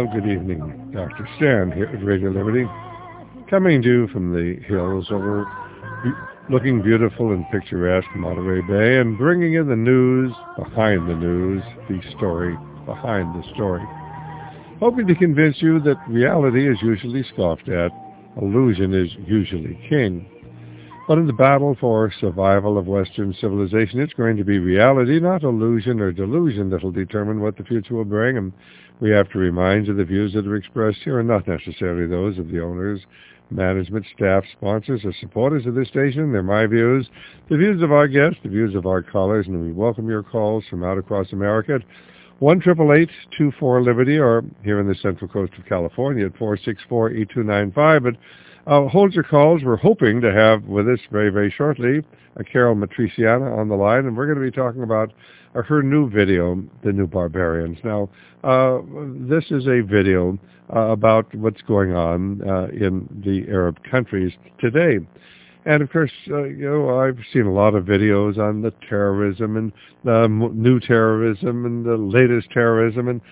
Well, good evening. Dr. Stan here at Radio Liberty, coming to you from the hills over looking beautiful and picturesque Monterey Bay and bringing in the news behind the news, the story behind the story. Hoping to convince you that reality is usually scoffed at, illusion is usually king. But in the battle for survival of Western civilization, it's going to be reality, not illusion or delusion, that will determine what the future will bring. And we have to remind you the views that are expressed here are not necessarily those of the owners, management, staff, sponsors, or supporters of this station. They're my views, the views of our guests, the views of our callers, and we welcome your calls from out across America at 1-888-24-LIBERTY, or here in the Central Coast of California at 464-8295. But hold your calls. We're hoping to have with us very, very shortly Carol Matriciana on the line, and we're going to be talking about her new video, The New Barbarians. Now, this is a video about what's going on in the Arab countries today. And, of course, I've seen a lot of videos on the terrorism and new terrorism and the latest terrorism. And,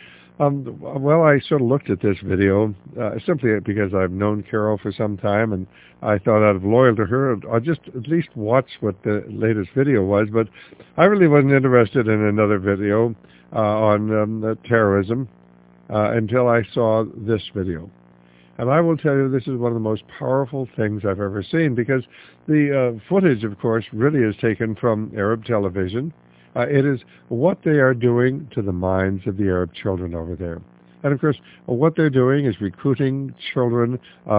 I sort of looked at this video simply because I've known Carol for some time, and I thought out of loyalty to her, I'll just at least watch what the latest video was. But I really wasn't interested in another video on terrorism until I saw this video. And I will tell you, this is one of the most powerful things I've ever seen, because the footage, of course, really is taken from Arab television. It is what they are doing to the minds of the Arab children over there. And, of course, what they're doing is recruiting children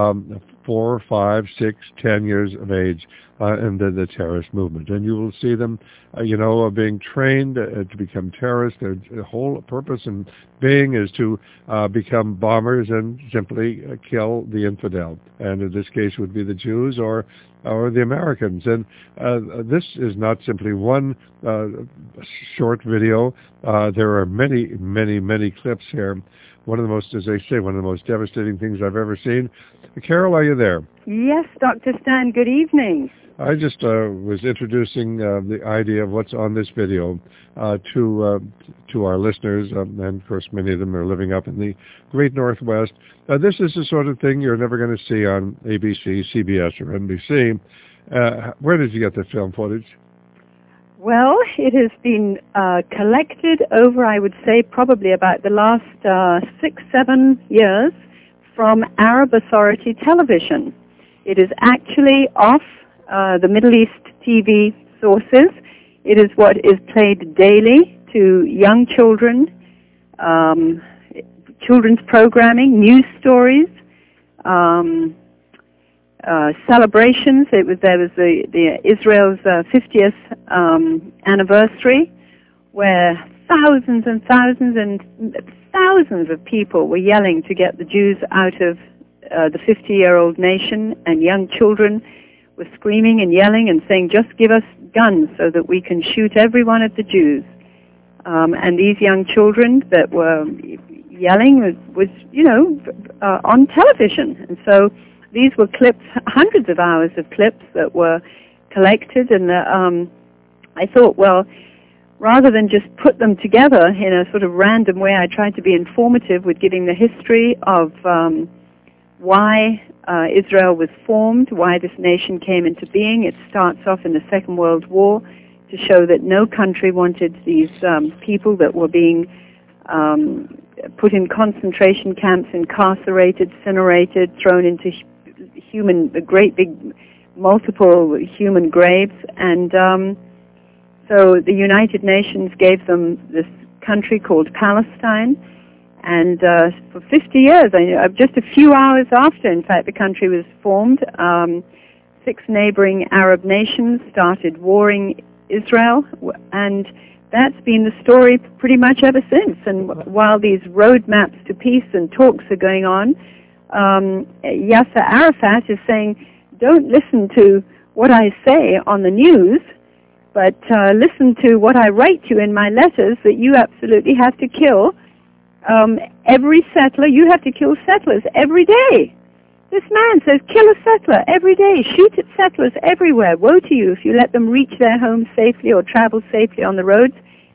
4, 5, 6, 10 years of age in the terrorist movement. And you will see them, being trained to become terrorists. Their whole purpose and being is to become bombers and simply kill the infidel. And in this case would be the Jews or the Americans. And this is not simply one short video. There are many, many, many clips here. One of the most, as they say, one of the most devastating things I've ever seen. Carol, are you there? Yes, Dr. Stan, good evening. I just was introducing the idea of what's on this video to our listeners, and of course many of them are living up in the great Northwest. This is the sort of thing you're never going to see on ABC, CBS, or NBC. Where did you get the film footage? Well, it has been collected over, I would say, probably about the last 6-7 years from Arab Authority Television. It is actually off the Middle East TV sources. It is what is played daily to young children, children's programming, news stories, celebrations. There was the Israel's 50th anniversary, where thousands and thousands and thousands of people were yelling to get the Jews out of the 50-year-old nation, and young children were screaming and yelling and saying, just give us guns so that we can shoot every one of the Jews. And these young children that were yelling was on television. And so these were clips, hundreds of hours of clips that were collected. And I thought, well, rather than just put them together in a sort of random way, I tried to be informative with giving the history of why Israel was formed, why this nation came into being. It starts off in the Second World War to show that no country wanted these people that were being put in concentration camps, incarcerated, incinerated, thrown into great big multiple human graves. And so the United Nations gave them this country called Palestine. And for 50 years, just a few hours after, in fact, the country was formed, 6 neighboring Arab nations started warring Israel, and that's been the story pretty much ever since. And while these roadmaps to peace and talks are going on, Yasser Arafat is saying, don't listen to what I say on the news, but listen to what I write you in my letters, that you absolutely have to kill every settler. You have to kill settlers every day. This man says, kill a settler every day. Shoot at settlers everywhere. Woe to you if you let them reach their homes safely or travel safely on the roads.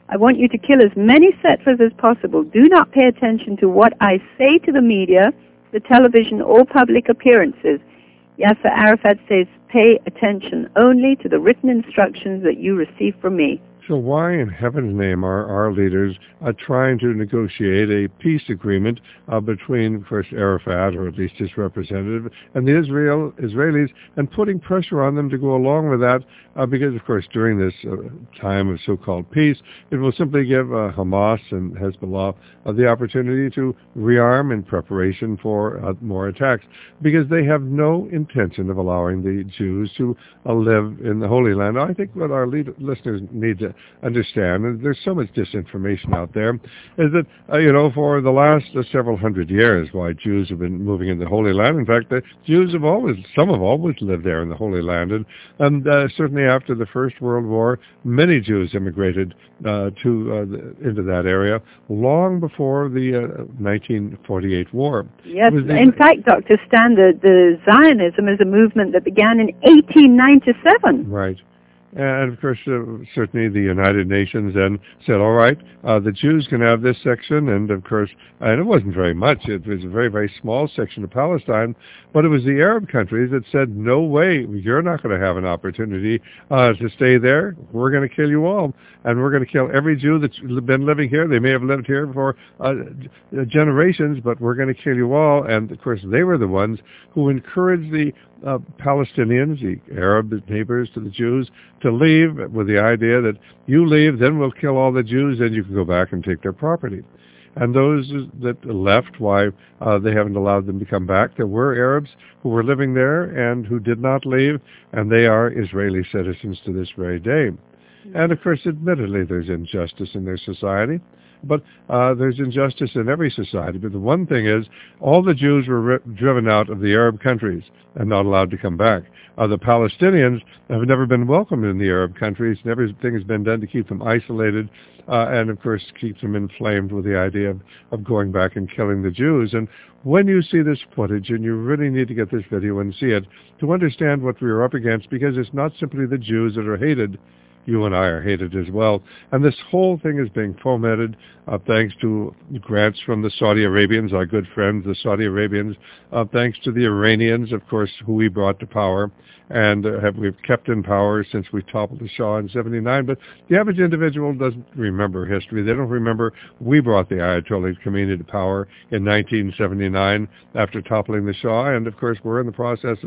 I want you to kill as many settlers as possible. Do not pay attention to what I say to the media, the television, or public appearances. Yasser Arafat says, pay attention only to the written instructions that you receive from me. So why in heaven's name are our leaders trying to negotiate a peace agreement between, of course, Arafat, or at least his representative, and the Israelis, and putting pressure on them to go along with that? Because, of course, during this time of so-called peace, it will simply give Hamas and Hezbollah the opportunity to rearm in preparation for more attacks, because they have no intention of allowing the Jews to live in the Holy Land. I think what our listeners need to understand, and there's so much disinformation out there, is that, for the last several hundred years, why Jews have been moving in the Holy Land. In fact, the Jews have always lived there in the Holy Land. And certainly after the First World War, many Jews immigrated into that area long before the 1948 war. Yes, in fact, Dr. Stan, the Zionism is a movement that began in 1897. Right. And, of course, certainly the United Nations then said, all right, the Jews can have this section, and, of course, and it wasn't very much. It was a very, very small section of Palestine, but it was the Arab countries that said, no way, you're not going to have an opportunity to stay there. We're going to kill you all, and we're going to kill every Jew that's been living here. They may have lived here for generations, but we're going to kill you all. And, of course, they were the ones who encouraged the Palestinians, the Arab neighbors to the Jews, to leave with the idea that you leave, then we'll kill all the Jews, and you can go back and take their property. And those that left, why they haven't allowed them to come back. There were Arabs who were living there and who did not leave, and they are Israeli citizens to this very day. And, of course, admittedly, there's injustice in their society. But there's injustice in every society. But the one thing is, all the Jews were driven out of the Arab countries and not allowed to come back. The Palestinians have never been welcomed in the Arab countries, and everything has been done to keep them isolated and, of course, keep them inflamed with the idea of going back and killing the Jews. And when you see this footage, and you really need to get this video and see it, to understand what we are up against, because it's not simply the Jews that are hated. You and I are hated as well. And this whole thing is being fomented thanks to grants from the Saudi Arabians, our good friends, the Saudi Arabians, thanks to the Iranians, of course, who we brought to power, and we've kept in power since we toppled the Shah in 79. But the average individual doesn't remember history. They don't remember we brought the Ayatollah Khomeini to power in 1979 after toppling the Shah, and, of course, we're in the process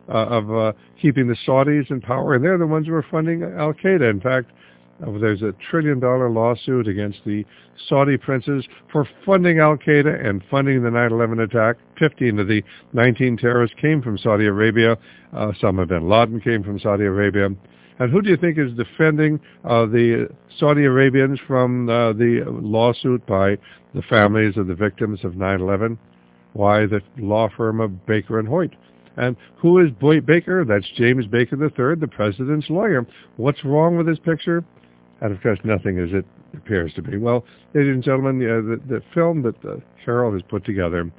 of keeping the Saudis in power, and they're the ones who are funding Al-Qaeda. In fact, there's a $1 trillion lawsuit against the Saudi princes for funding Al-Qaeda and funding the 9/11 attack. 15 of the 19 terrorists came from Saudi Arabia. Osama bin Laden came from Saudi Arabia. And who do you think is defending the Saudi Arabians from the lawsuit by the families of the victims of 9/11? Why, the law firm of Baker and Hoyt. And who is Baker? That's James Baker III, the president's lawyer. What's wrong with this picture? And, of course, nothing as it appears to be. Well, ladies and gentlemen, the film that Carol has put together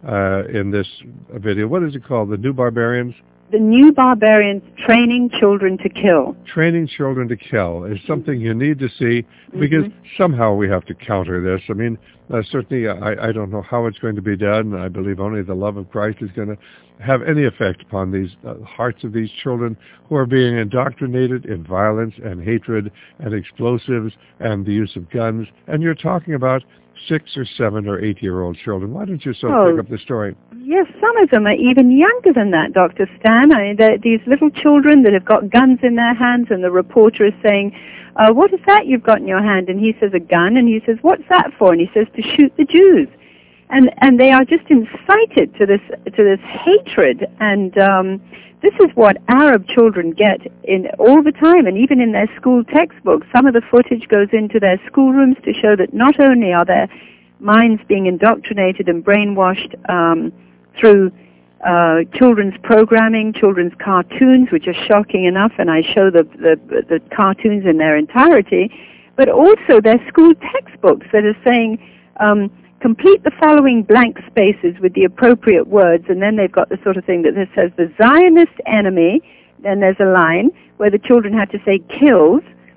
in this video, what is it called? The New Barbarians? The New Barbarians, Training Children to Kill. Training Children to Kill is something you need to see, because somehow we have to counter this. I mean, certainly I don't know how it's going to be done. I believe only the love of Christ is going to have any effect upon these hearts of these children who are being indoctrinated in violence and hatred and explosives and the use of guns. And you're talking about 6 or 7 or 8-year-old children. Why don't you pick up the story? Yes, some of them are even younger than that, Dr. Stan. I mean, these little children that have got guns in their hands, and the reporter is saying, what is that you've got in your hand? And he says, a gun. And he says, what's that for? And he says, to shoot the Jews. And they are just incited to this hatred. And this is what Arab children get in all the time, and even in their school textbooks. Some of the footage goes into their schoolrooms to show that not only are their minds being indoctrinated and brainwashed through children's programming, children's cartoons, which are shocking enough, and I show the cartoons in their entirety, but also their school textbooks that are saying, complete the following blank spaces with the appropriate words, and then they've got the sort of thing that says the Zionist enemy, then there's a line where the children have to say kills,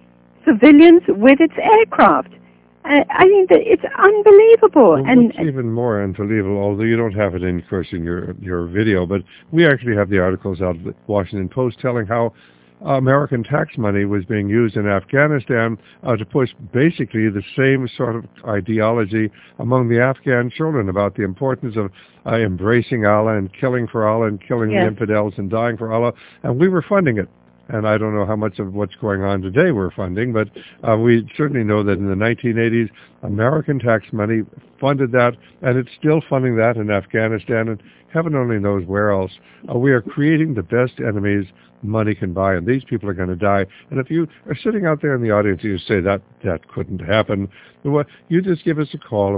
civilians with its aircraft. I mean, it's unbelievable. Well, and what's even more unbelievable, although you don't have it, in course, in your video, but we actually have the articles out of the Washington Post telling how American tax money was being used in Afghanistan to push basically the same sort of ideology among the Afghan children about the importance of embracing Allah and killing for Allah and killing the infidels and dying for Allah, and we were funding it. And I don't know how much of what's going on today we're funding, but we certainly know that in the 1980s, American tax money funded that, and it's still funding that in Afghanistan, and heaven only knows where else. We are creating the best enemies money can buy, and these people are going to die. And if you are sitting out there in the audience and you say that couldn't happen, you just give us a call at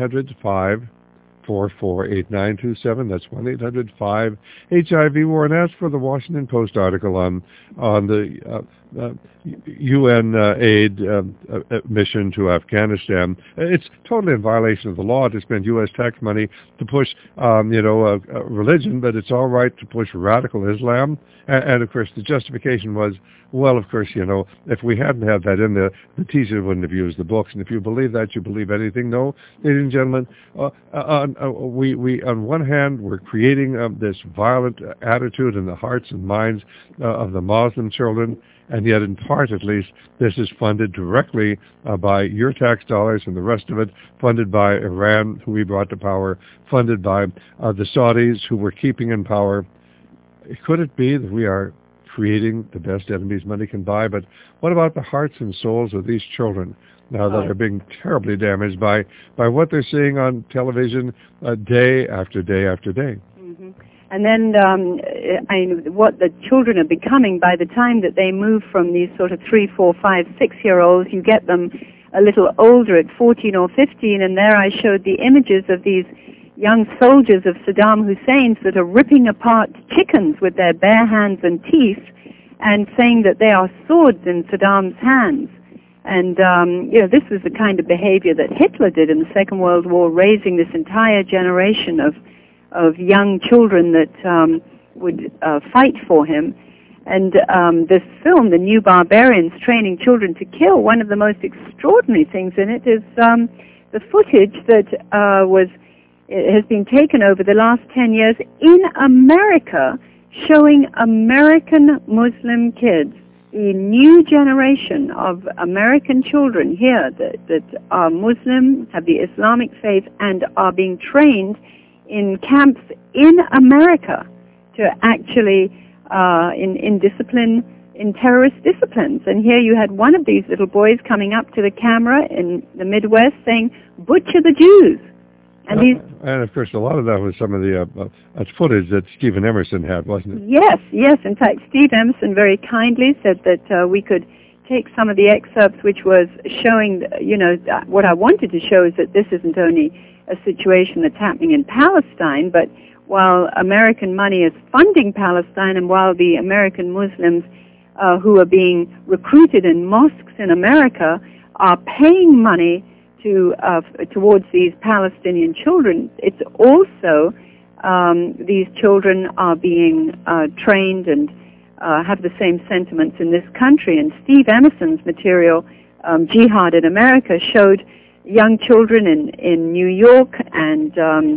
1-800-544-8927. That's 1-800-5-HIV-WAR, and ask for the Washington Post article on the UN aid mission to Afghanistan. It's totally in violation of the law to spend U.S. tax money to push, religion, but it's all right to push radical Islam. And of course, the justification was, well, of course, if we hadn't had that in there, the teacher wouldn't have used the books. And if you believe that, you believe anything. No, ladies and gentlemen, we on one hand, we're creating this violent attitude in the hearts and minds of the Muslim children, and yet, in part at least, this is funded directly by your tax dollars, and the rest of it funded by Iran, who we brought to power, funded by the Saudis, who we're keeping in power. Could it be that we are creating the best enemies money can buy? But what about the hearts and souls of these children now that are being terribly damaged by what they're seeing on television day after day after day? Mm-hmm. And then what the children are becoming by the time that they move from these sort of 3, 4, 5, 6-year-olds, you get them a little older at 14 or 15, and there I showed the images of these young soldiers of Saddam Hussein's that are ripping apart chickens with their bare hands and teeth and saying that they are swords in Saddam's hands. And, this was the kind of behavior that Hitler did in the Second World War, raising this entire generation of young children that would fight for him. And this film, The New Barbarians, Training Children to Kill, one of the most extraordinary things in it is the footage that has been taken over the last 10 years in America, showing American Muslim kids, the new generation of American children here that are Muslim, have the Islamic faith, and are being trained in camps in America to actually in discipline, in terrorist disciplines. And here you had one of these little boys coming up to the camera in the Midwest saying, "Butcher the Jews." And of course, a lot of that was some of the footage that Stephen Emerson had, wasn't it? Yes. In fact, Steve Emerson very kindly said that we could take some of the excerpts, which was showing, what I wanted to show is that this isn't only a situation that's happening in Palestine, but while American money is funding Palestine, and while the American Muslims who are being recruited in mosques in America are paying money towards these Palestinian children, it's also these children are being trained and have the same sentiments in this country. And Steve Emerson's material, Jihad in America, showed young children in New York and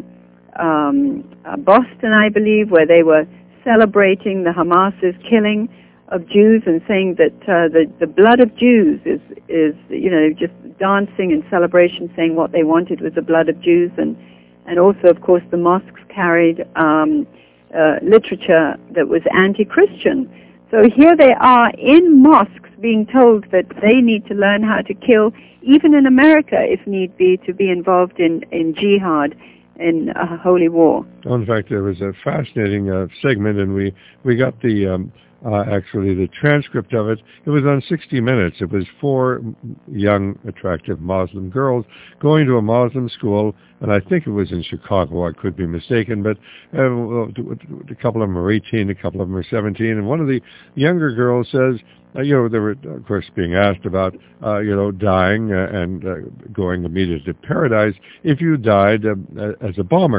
Boston, I believe, where they were celebrating the Hamas's killing of Jews and saying that the blood of Jews is just dancing in celebration, saying what they wanted was the blood of Jews, and also, of course, the mosques carried literature that was anti-Christian. So here they are in mosques being told that they need to learn how to kill, even in America, if need be, to be involved in jihad, in a holy war. Oh, in fact, there was a fascinating segment, and we got the actually the transcript of it. It was on 60 Minutes. It was 4 young, attractive Muslim girls going to a Muslim school, and I think it was in Chicago. I could be mistaken, but a couple of them are 18, a couple of them are 17, and one of the younger girls says, they were, of course, being asked about, dying and going immediately to paradise if you died as a bomber.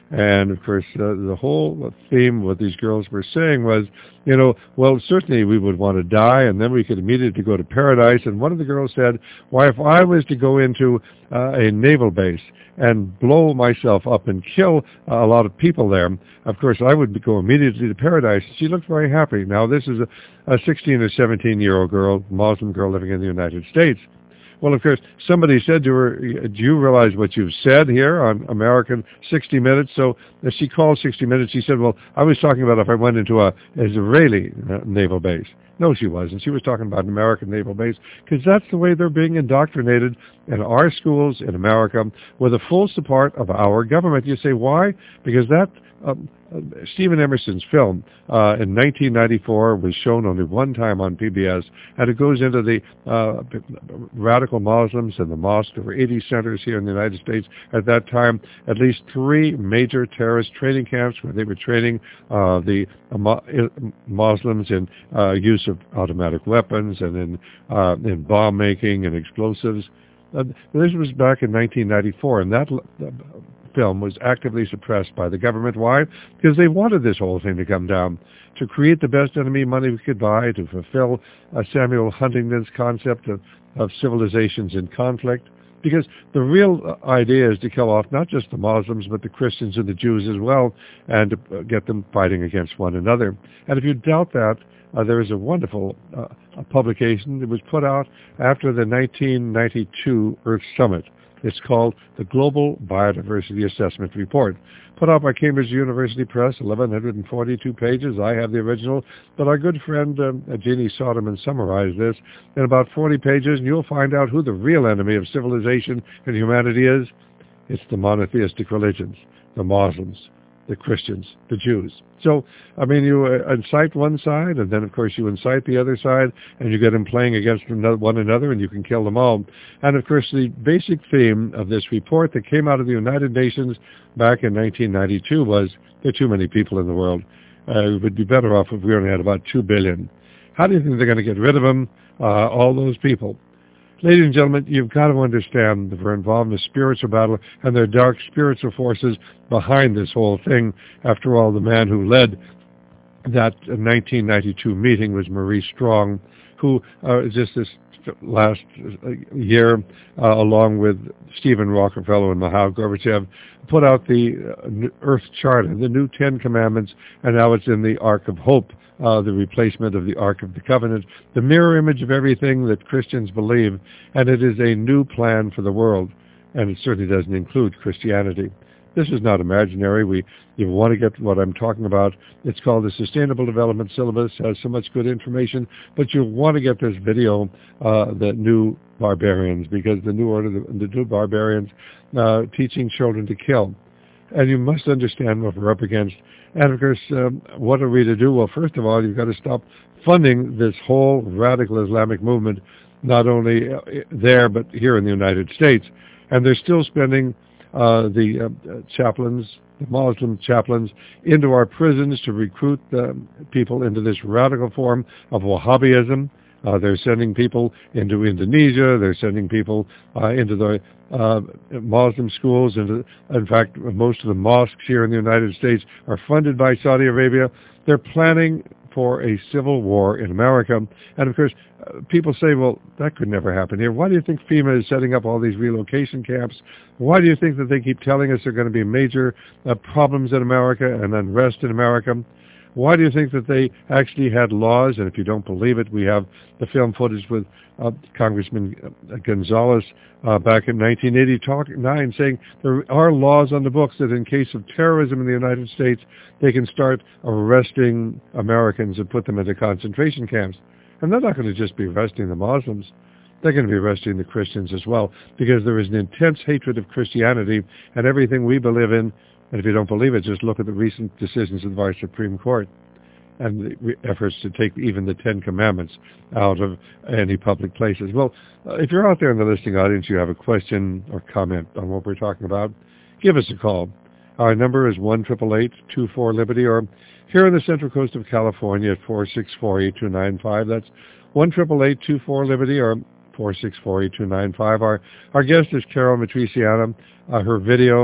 And, of course, the whole theme, what these girls were saying was, well, certainly we would want to die, and then we could immediately go to paradise. And one of the girls said, why, if I was to go into a naval base and blow myself up and kill a lot of people there, of course, I would go immediately to paradise. She looked very happy. Now, this is a 16 or 17-year-old girl, Muslim girl living in the United States. Well, of course, somebody said to her, do you realize what you've said here on American 60 Minutes? So as she called 60 Minutes, she said, well, I was talking about if I went into an Israeli naval base. No, she wasn't. She was talking about an American naval base, because that's the way they're being indoctrinated in our schools in America with the full support of our government. You say, why? Because that Stephen Emerson's film in 1994 was shown only one time on PBS, and it goes into the radical Muslims in the mosque. There were 80 centers here in the United States at that time, at least 3 major terrorist training camps where they were training the Muslims in use of automatic weapons and in bomb making and explosives. This was back in 1994, and that film was actively suppressed by the government. Why? Because they wanted this whole thing to come down, to create the best enemy money we could buy, to fulfill Samuel Huntington's concept of civilizations in conflict. Because the real idea is to kill off not just the Muslims, but the Christians and the Jews as well, and to get them fighting against one another. And if you doubt that, there is a wonderful publication that was put out after the 1992 Earth Summit. It's called the Global Biodiversity Assessment Report, put out by Cambridge University Press, 1,142 pages. I have the original, but our good friend Jeannie Soderman summarized this in about 40 pages, and you'll find out who the real enemy of civilization and humanity is. It's the monotheistic religions, the Muslims, the Christians, the Jews. So, I mean, you incite one side, and then, of course, you incite the other side, and you get them playing against one another, and you can kill them all. And, of course, the basic theme of this report that came out of the United Nations back in 1992 was, there are too many people in the world. It would be better off if we only had about 2 billion. How do you think they're going to get rid of them, all those people? Ladies and gentlemen, you've got to understand that we're involved in a spiritual battle, and there are dark spiritual forces behind this whole thing. After all, the man who led that 1992 meeting was Maurice Strong, who just this last year, along with Stephen Rockefeller and Mikhail Gorbachev, put out the Earth Charter, the new 10 Commandments, and now it's in the Ark of Hope, the replacement of the Ark of the Covenant, the mirror image of everything that Christians believe, and it is a new plan for the world, and it certainly doesn't include Christianity. This is not imaginary. You want to get what I'm talking about. It's called the Sustainable Development Syllabus. It has so much good information, but you want to get this video, the New Barbarians, because the New Order, the New Barbarians, teaching children to kill. And you must understand what we're up against. And, of course, what are we to do? Well, first of all, you've got to stop funding this whole radical Islamic movement, not only there, but here in the United States. And they're still spending the chaplains, the Muslim chaplains, into our prisons to recruit people into this radical form of Wahhabism. They're sending people into Indonesia. They're sending people into the Muslim schools. In fact, most of the mosques here in the United States are funded by Saudi Arabia. They're planning for a civil war in America. And, of course, people say, well, that could never happen here. Why do you think FEMA is setting up all these relocation camps? Why do you think that they keep telling us there are going to be major problems in America and unrest in America? Why do you think that they actually had laws? And if you don't believe it, we have the film footage with Congressman Gonzalez back in 1989 saying there are laws on the books that in case of terrorism in the United States, they can start arresting Americans and put them into concentration camps. And they're not going to just be arresting the Muslims. They're going to be arresting the Christians as well, because there is an intense hatred of Christianity and everything we believe in. And if you don't believe it, just look at the recent decisions of our Supreme Court and the efforts to take even the 10 Commandments out of any public places. Well, if you're out there in the listening audience, you have a question or comment on what we're talking about, give us a call. Our number is 1-888-24-LIBERTY, or here on the Central Coast of California at 464-8295. That's 1-888-24-LIBERTY, or 464-8295. Our guest is Carol Matriciana. Her video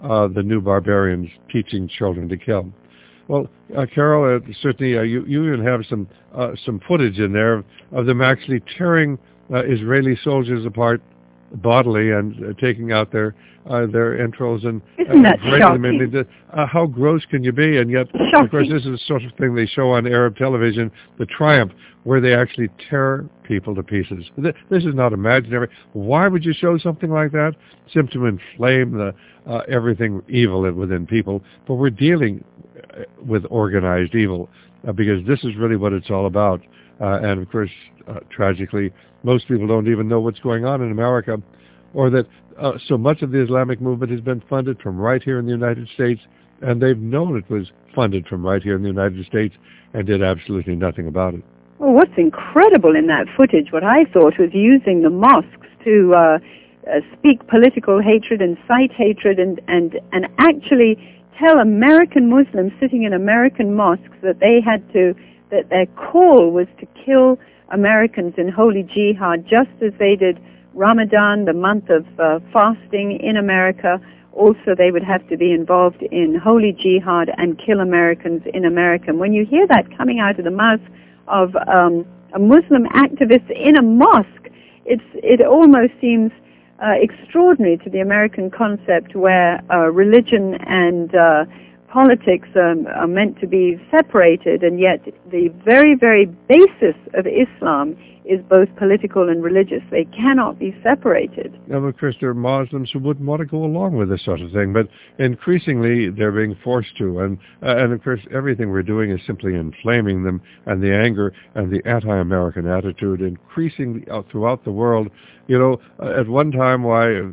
the new barbarians teaching children to kill. Well, Carol, certainly you even have some footage in there of them actually tearing Israeli soldiers apart bodily and taking out their entrails and isn't that breaking them shocking? into. How gross can you be? And yet, Shocking. of course, this is the sort of thing they show on Arab television, the triumph, where they actually tear people to pieces. This is not imaginary. Why would you show something like that? Simply to inflame the everything evil within people. But we're dealing with organized evil because this is really what it's all about. And of course, tragically, most people don't even know what's going on in America, or that so much of the Islamic movement has been funded from right here in the United States, and they've known it was funded from right here in the United States and did absolutely nothing about it. Well, what's incredible in that footage, what I thought was using the mosques to speak political hatred, incite hatred, and actually tell American Muslims sitting in American mosques that that their call was to kill Americans in holy jihad, just as they did Ramadan, the month of fasting in America. Also, they would have to be involved in holy jihad and kill Americans in America. When you hear that coming out of the mouth of a Muslim activist in a mosque, it almost seems extraordinary to the American concept where religion and politics are meant to be separated, and yet the very, very basis of Islam is both political and religious. They cannot be separated. Now, of course, there are Muslims who wouldn't want to go along with this sort of thing, but increasingly they're being forced to. And of course, everything we're doing is simply inflaming them, and the anger and the anti-American attitude increasingly throughout the world. You know, at one time,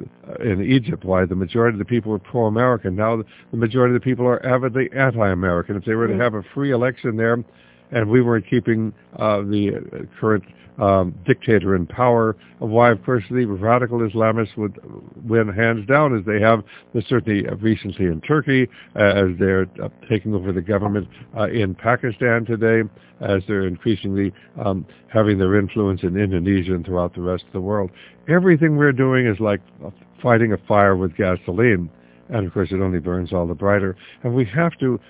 in Egypt, the majority of the people were pro-American. Now the majority of the people are avidly anti-American. If they were to have a free election there, and we weren't keeping the current dictator in power, why, of course, the radical Islamists would win hands down, as they have certainly recently in Turkey, as they're taking over the government in Pakistan today, as they're increasingly having their influence in Indonesia and throughout the rest of the world. Everything we're doing is like fighting a fire with gasoline. And, of course, it only burns all the brighter. And we have to,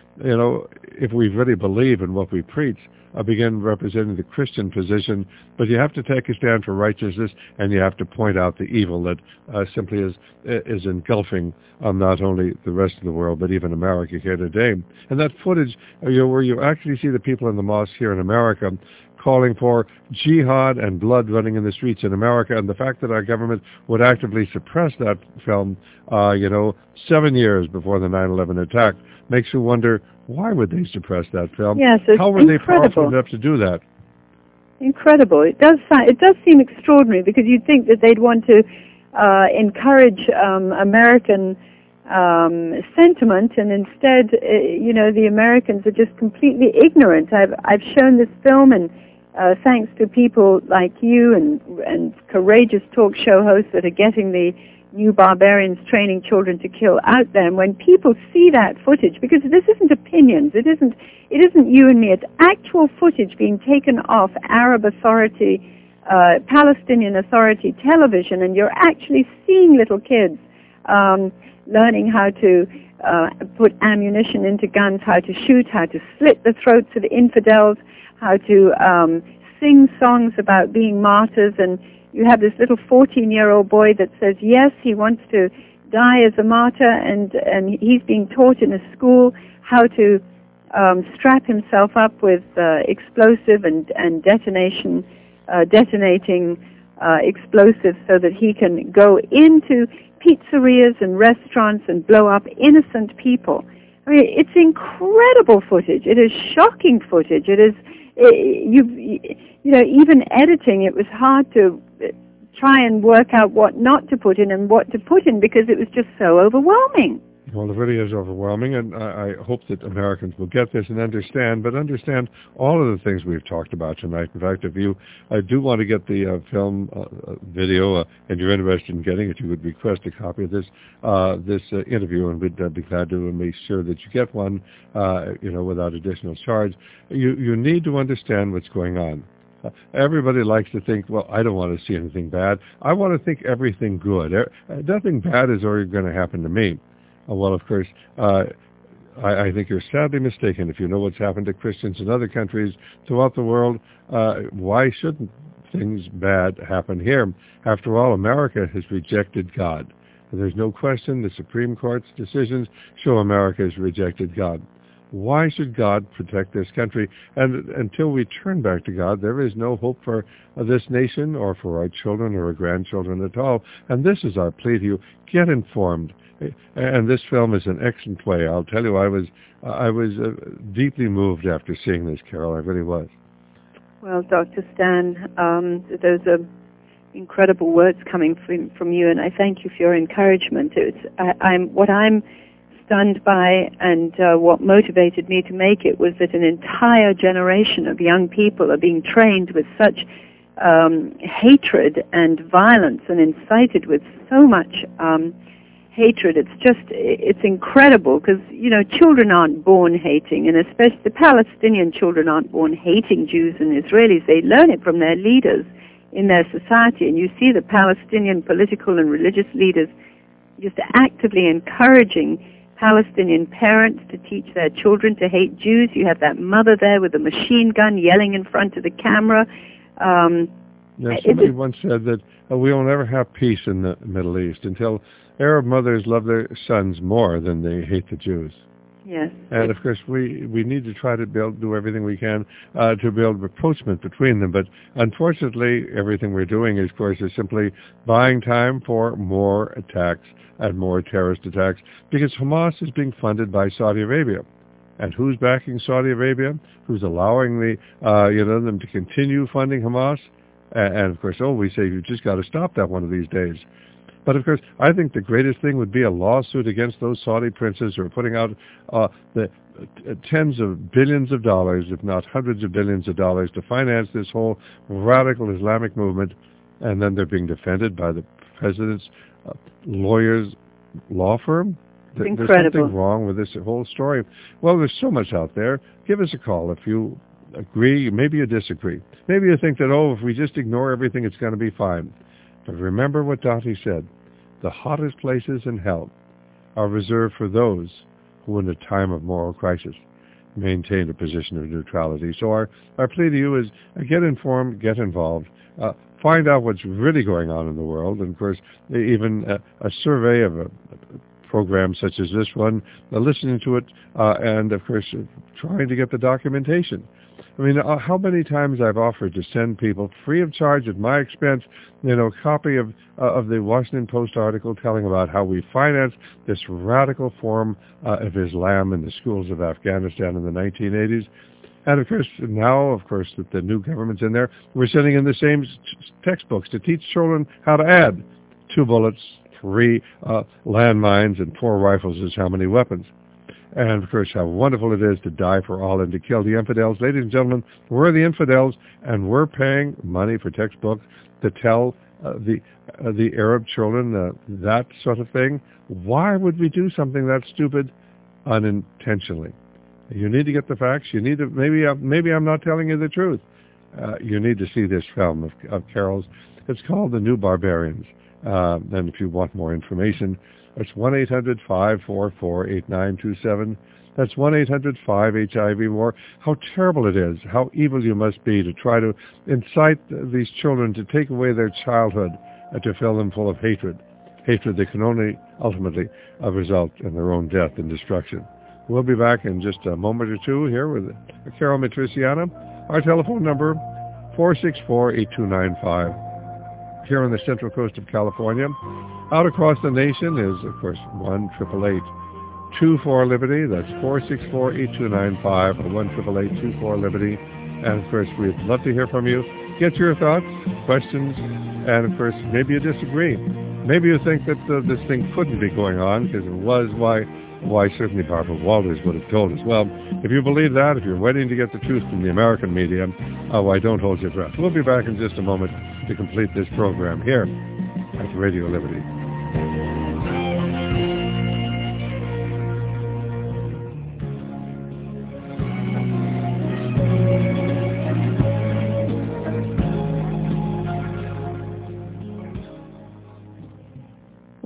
if we really believe in what we preach, begin representing the Christian position. But you have to take a stand for righteousness, and you have to point out the evil that simply is engulfing not only the rest of the world, but even America here today. And that footage where you actually see the people in the mosque here in America calling for jihad and blood running in the streets in America, and the fact that our government would actively suppress that film, 7 years before the 9/11 attack, makes you wonder, why would they suppress that film? Yes, it's How were they powerful enough to do that? Incredible. It does seem extraordinary, because you'd think that they'd want to encourage American sentiment, and instead, the Americans are just completely ignorant. I've shown this film, and thanks to people like you and courageous talk show hosts that are getting the new barbarians training children to kill out there. And when people see that footage, because this isn't opinions, it isn't you and me, it's actual footage being taken off Arab Authority, Palestinian Authority television, and you're actually seeing little kids learning how to put ammunition into guns, how to shoot, how to slit the throats of infidels, how to sing songs about being martyrs. And you have this little 14-year-old boy that says, yes, he wants to die as a martyr, and he's being taught in a school how to strap himself up with explosive and detonating explosives so that he can go into pizzerias and restaurants and blow up innocent people. I mean, it's incredible footage. It is shocking footage. It is, even editing, it was hard to try and work out what not to put in and what to put in, because it was just so overwhelming. Well, it really is overwhelming, and I hope that Americans will get this and understand all of the things we've talked about tonight. In fact, if you do want to get the film video and you're interested in getting it, you would request a copy of this interview, and we'd be glad to make sure that you get one, without additional charge. You need to understand what's going on. Everybody likes to think, well, I don't want to see anything bad. I want to think everything good. Nothing bad is ever going to happen to me. Well, of course, I think you're sadly mistaken. If you know what's happened to Christians in other countries throughout the world, why shouldn't things bad happen here? After all, America has rejected God. There's no question the Supreme Court's decisions show America has rejected God. Why should God protect this country? And until we turn back to God, there is no hope for this nation or for our children or our grandchildren at all. And this is our plea to you. Get informed. And this film is an excellent play. I'll tell you, I was deeply moved after seeing this, Carol. I really was. Well, Dr. Stan, those are incredible words coming from you, and I thank you for your encouragement. What I'm stunned by and what motivated me to make it was that an entire generation of young people are being trained with such hatred and violence and incited with so much hatred. It's incredible because, children aren't born hating, and especially the Palestinian children aren't born hating Jews and Israelis. They learn it from their leaders in their society, and you see the Palestinian political and religious leaders just actively encouraging Palestinian parents to teach their children to hate Jews. You have that mother there with a machine gun yelling in front of the camera. Somebody once said that we will never have peace in the Middle East until Arab mothers love their sons more than they hate the Jews. Yes. And, of course, we need to try to do everything we can to build rapprochement between them. But, unfortunately, everything we're doing, of course, is simply buying time for more attacks and more terrorist attacks, because Hamas is being funded by Saudi Arabia. And who's backing Saudi Arabia? Who's allowing them to continue funding Hamas? And, of course, we say you've just got to stop that one of these days. But, of course, I think the greatest thing would be a lawsuit against those Saudi princes who are putting out the tens of billions of dollars, if not hundreds of billions of dollars, to finance this whole radical Islamic movement, and then they're being defended by the president's lawyer's law firm. Incredible. There's something wrong with this whole story. Well, there's so much out there. Give us a call if you agree, maybe you disagree. Maybe you think that, if we just ignore everything, it's going to be fine. But remember what Dante said. The hottest places in hell are reserved for those who, in a time of moral crisis, maintain a position of neutrality. So our plea to you is get informed, get involved, find out what's really going on in the world. And, of course, even a survey of a program such as this one, listening to it, and, of course, trying to get the documentation. I mean, how many times I've offered to send people free of charge at my expense, a copy of the Washington Post article telling about how we finance this radical form of Islam in the schools of Afghanistan in the 1980s. And, of course, now, that the new government's in there, we're sending in the same textbooks to teach children how to add 2 bullets, 3 landmines, and 4 rifles is how many weapons. And, of course, how wonderful it is to die for all and to kill the infidels. Ladies and gentlemen, we're the infidels, and we're paying money for textbooks to tell the Arab children that sort of thing. Why would we do something that stupid unintentionally? You need to get the facts. You need to, maybe I'm not telling you the truth. You need to see this film of Carol's. It's called The New Barbarians. And if you want more information, it's 1-800-544-8927. That's 1-800-5-HIV-WAR. How terrible it is, how evil you must be to try to incite these children to take away their childhood and to fill them full of hatred that can only ultimately result in their own death and destruction. We'll be back in just a moment or two here with Carol Matriciana. Our telephone number, 464-8295. Here on the Central Coast of California. Out across the nation is, of course, 1-888-24-LIBERTY. That's 464-8295 or 1-888-24-LIBERTY. And, of course, we'd love to hear from you. Get your thoughts, questions, and, of course, maybe you disagree. Maybe you think that this thing couldn't be going on because it was. Why certainly Barbara Walters would have told us. Well, if you believe that, if you're waiting to get the truth from the American media, why don't hold your breath. We'll be back in just a moment to complete this program here at Radio Liberty.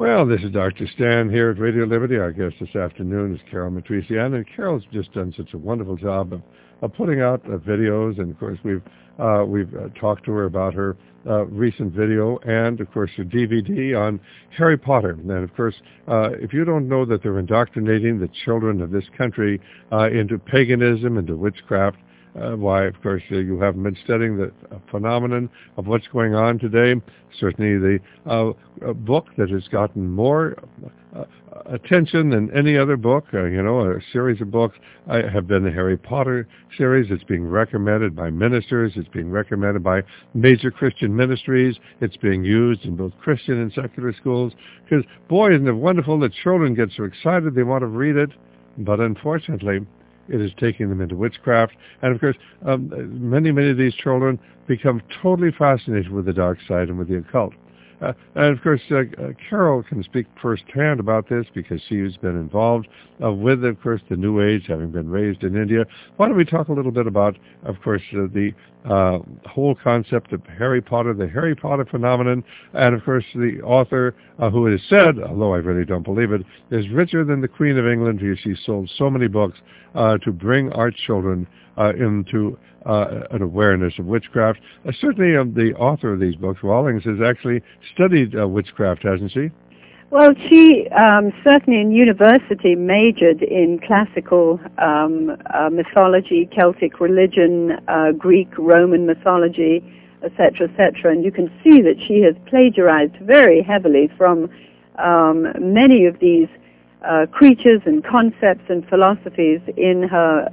Well, this is Dr. Stan here at Radio Liberty. Our guest this afternoon is Carol Matriciana, and Carol's just done such a wonderful job of putting out videos, and of course we've talked to her about her recent video and, of course, her DVD on Harry Potter. And, of course, if you don't know that they're indoctrinating the children of this country into paganism, into witchcraft, why, of course, you haven't been studying the phenomenon of what's going on today. Certainly the book that has gotten more attention than any other book, a series of books have been the Harry Potter series. It's being recommended by ministers. It's being recommended by major Christian ministries. It's being used in both Christian and secular schools. Because, boy, isn't it wonderful that children get so excited they want to read it. But unfortunately, it is taking them into witchcraft. And, of course, many of these children become totally fascinated with the dark side and with the occult. And, of course, Carol can speak firsthand about this because she has been involved with, of course, the New Age, having been raised in India. Why don't we talk a little bit about, of course, the whole concept of Harry Potter, the Harry Potter phenomenon, and, of course, the author who has said, although I really don't believe it, is richer than the Queen of England because she sold so many books to bring our children into an awareness of witchcraft. Certainly the author of these books, Rawlings, has actually studied witchcraft, hasn't she? Well, she certainly in university majored in classical mythology, Celtic religion, Greek, Roman mythology, etc., etc. And you can see that she has plagiarized very heavily from many of these creatures and concepts and philosophies in her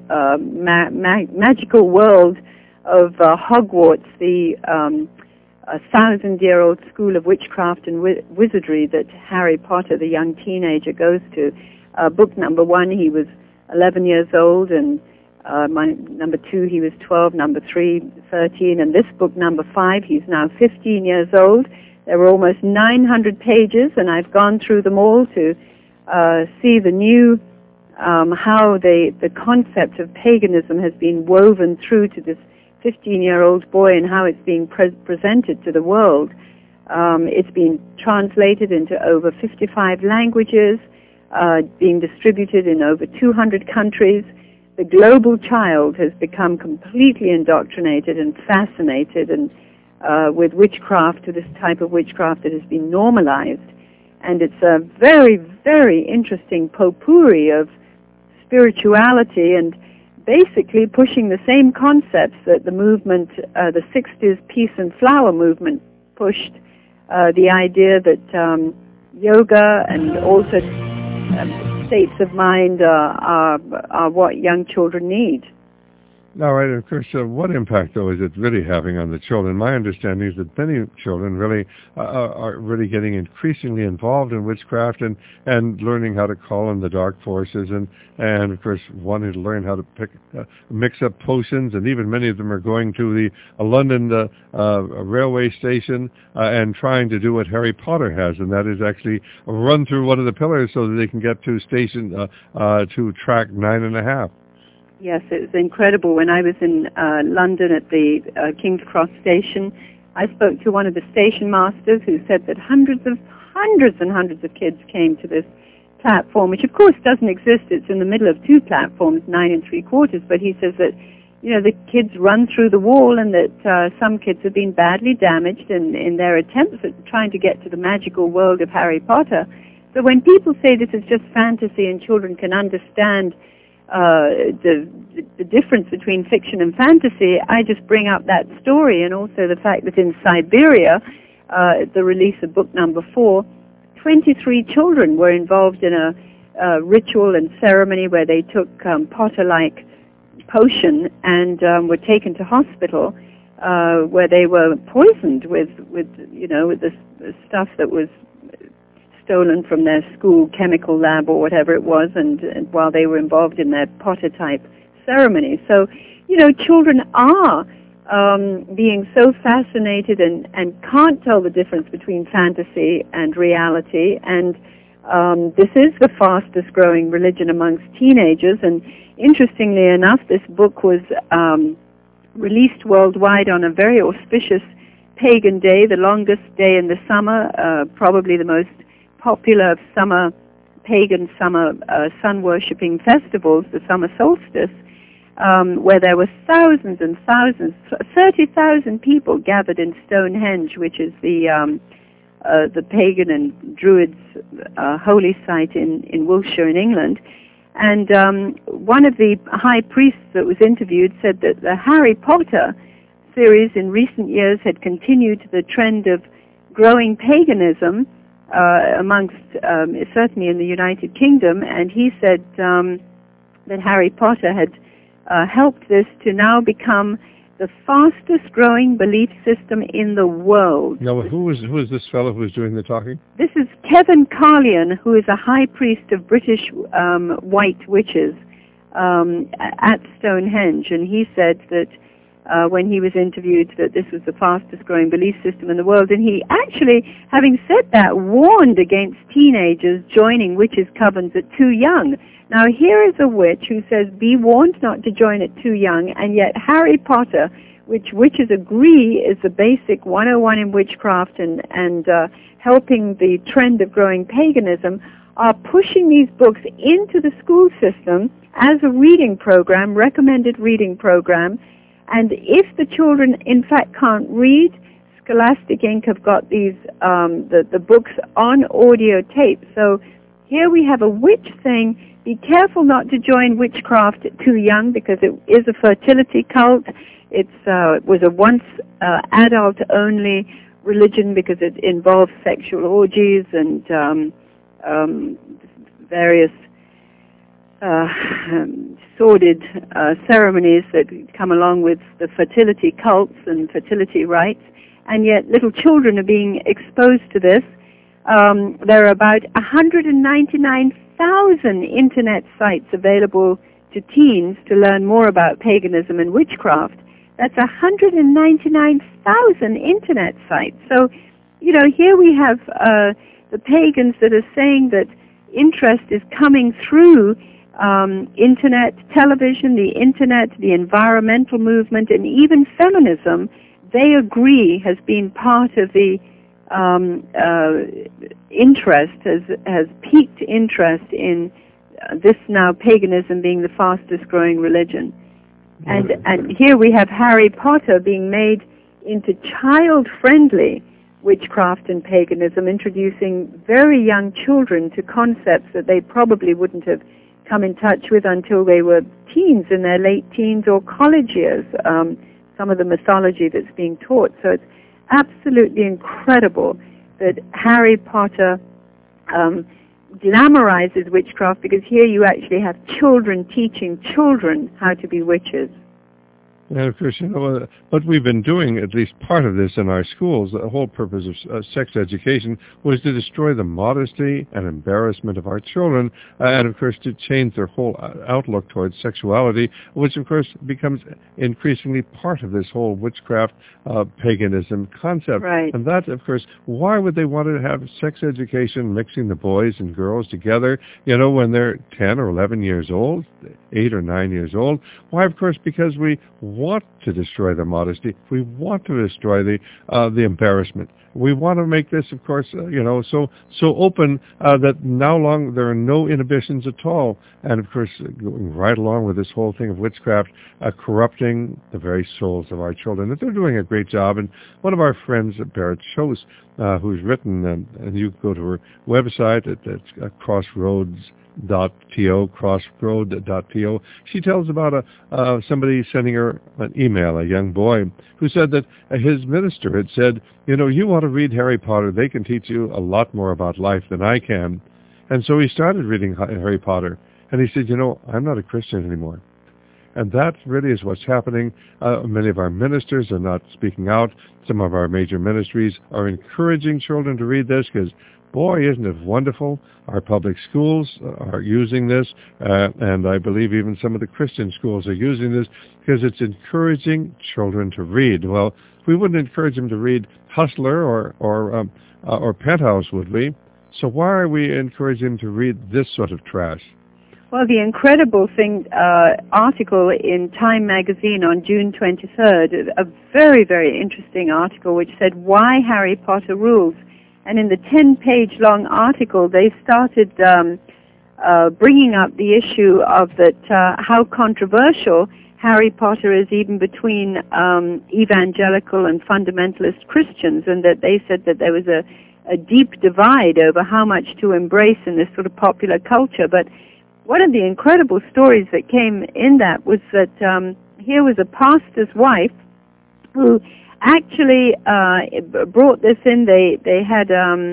magical world of Hogwarts, the 1,000-year-old school of witchcraft and wizardry that Harry Potter, the young teenager, goes to. Book number 1, he was 11 years old, and number 2, he was 12, number 3, 13, and this book number 5, he's now 15 years old. There were almost 900 pages, and I've gone through them all to see the new, how the concept of paganism has been woven through to this 15-year-old boy and how it's being presented to the world. It's been translated into over 55 languages, being distributed in over 200 countries. The global child has become completely indoctrinated and fascinated and with witchcraft, to this type of witchcraft that has been normalized. And it's a very, very interesting potpourri of spirituality and basically pushing the same concepts that the movement, the 60s Peace and Flower movement pushed, the idea that yoga and altered states of mind are what young children need. All right, of course, what impact, though, is it really having on the children? My understanding is that many children really are really getting increasingly involved in witchcraft and learning how to call in the dark forces and of course, wanting to learn how to mix up potions, and even many of them are going to the London railway station and trying to do what Harry Potter has, and that is actually run through one of the pillars so that they can get to station to track 9.5. Yes, it was incredible. When I was in London at the King's Cross station, I spoke to one of the station masters who said that hundreds and hundreds of kids came to this platform, which of course doesn't exist. It's in the middle of 2 platforms, 9 3/4. But he says that, the kids run through the wall and that some kids have been badly damaged in their attempts at trying to get to the magical world of Harry Potter. So when people say this is just fantasy and children can understand the difference between fiction and fantasy, I just bring up that story, and also the fact that in Siberia, the release of book number 4, 23 children were involved in a ritual and ceremony where they took Potter-like potion and were taken to hospital where they were poisoned with this stuff that was stolen from their school chemical lab or whatever it was, and while they were involved in their Potter-type ceremony. So, children are being so fascinated and can't tell the difference between fantasy and reality, and this is the fastest growing religion amongst teenagers. And interestingly enough, this book was released worldwide on a very auspicious pagan day, the longest day in the summer, probably the most popular pagan summer sun-worshipping festivals, the summer solstice, where there were thousands and thousands, 30,000 people gathered in Stonehenge, which is the pagan and Druids holy site in Wiltshire in England. And one of the high priests that was interviewed said that the Harry Potter series in recent years had continued the trend of growing paganism amongst, certainly in the United Kingdom, and he said that Harry Potter had helped this to now become the fastest growing belief system in the world. Now, who is this fellow who is doing the talking? This is Kevin Carlion, who is a high priest of British white witches at Stonehenge, and he said that when he was interviewed that this was the fastest growing belief system in the world, and he actually, having said that, warned against teenagers joining witches' covens at too young. Now here is a witch who says be warned not to join at too young, and yet Harry Potter, which witches agree is the basic 101 in witchcraft and helping the trend of growing paganism, are pushing these books into the school system as a reading program, recommended reading program. And if the children, in fact, can't read, Scholastic Inc. have got these the books on audio tape. So here we have a witch saying, be careful not to join witchcraft too young because it is a fertility cult. It was a once adult-only religion because it involves sexual orgies and various sordid ceremonies that come along with the fertility cults and fertility rites, and yet little children are being exposed to this. There are about 199,000 internet sites available to teens to learn more about paganism and witchcraft. That's 199,000 internet sites. So, you know, here we have the pagans that are saying that interest is coming through internet, television, the internet, the environmental movement, and even feminism. They agree has been part of the interest, has piqued interest in this now paganism being the fastest growing religion. And here we have Harry Potter being made into child-friendly witchcraft and paganism, introducing very young children to concepts that they probably wouldn't have come in touch with until they were teens, in their late teens or college years, some of the mythology that's being taught. So it's absolutely incredible that Harry Potter glamorizes witchcraft, because here you actually have children teaching children how to be witches. And of course, you know, what we've been doing, at least part of this in our schools, the whole purpose of sex education was to destroy the modesty and embarrassment of our children, and of course to change their whole outlook towards sexuality, which of course becomes increasingly part of this whole witchcraft paganism concept. Right. And that, of course, why would they want to have sex education mixing the boys and girls together, you know, when they're 10 or 11 years old, 8 or 9 years old? Why, of course, because we want to destroy the modesty. We want to destroy the embarrassment. We want to make this, of course, you know, so open that now there are no inhibitions at all. And of course, going right along with this whole thing of witchcraft, corrupting the very souls of our children. That they're doing a great job. And one of our friends, Barrett Chose, who's written, and you go to her website at crossroad.to. She tells about somebody sending her an email, a young boy, who said that his minister had said, you know, you want to read Harry Potter, they can teach you a lot more about life than I can. And so he started reading Harry Potter, and he said, you know, I'm not a Christian anymore. And that really is what's happening. Many of our ministers are not speaking out. Some of our major ministries are encouraging children to read this because, boy, isn't it wonderful? Our public schools are using this, and I believe even some of the Christian schools are using this because it's encouraging children to read. Well, we wouldn't encourage them to read Hustler or Penthouse, would we? So why are we encouraging them to read this sort of trash? Well, the incredible article in Time magazine on June 23rd, a very, very interesting article which said why Harry Potter rules. And in the 10-page long article, they started bringing up the issue of that how controversial Harry Potter is even between evangelical and fundamentalist Christians, and that they said that there was a deep divide over how much to embrace in this sort of popular culture. But one of the incredible stories that came in that was that here was a pastor's wife who actually brought this in. They had,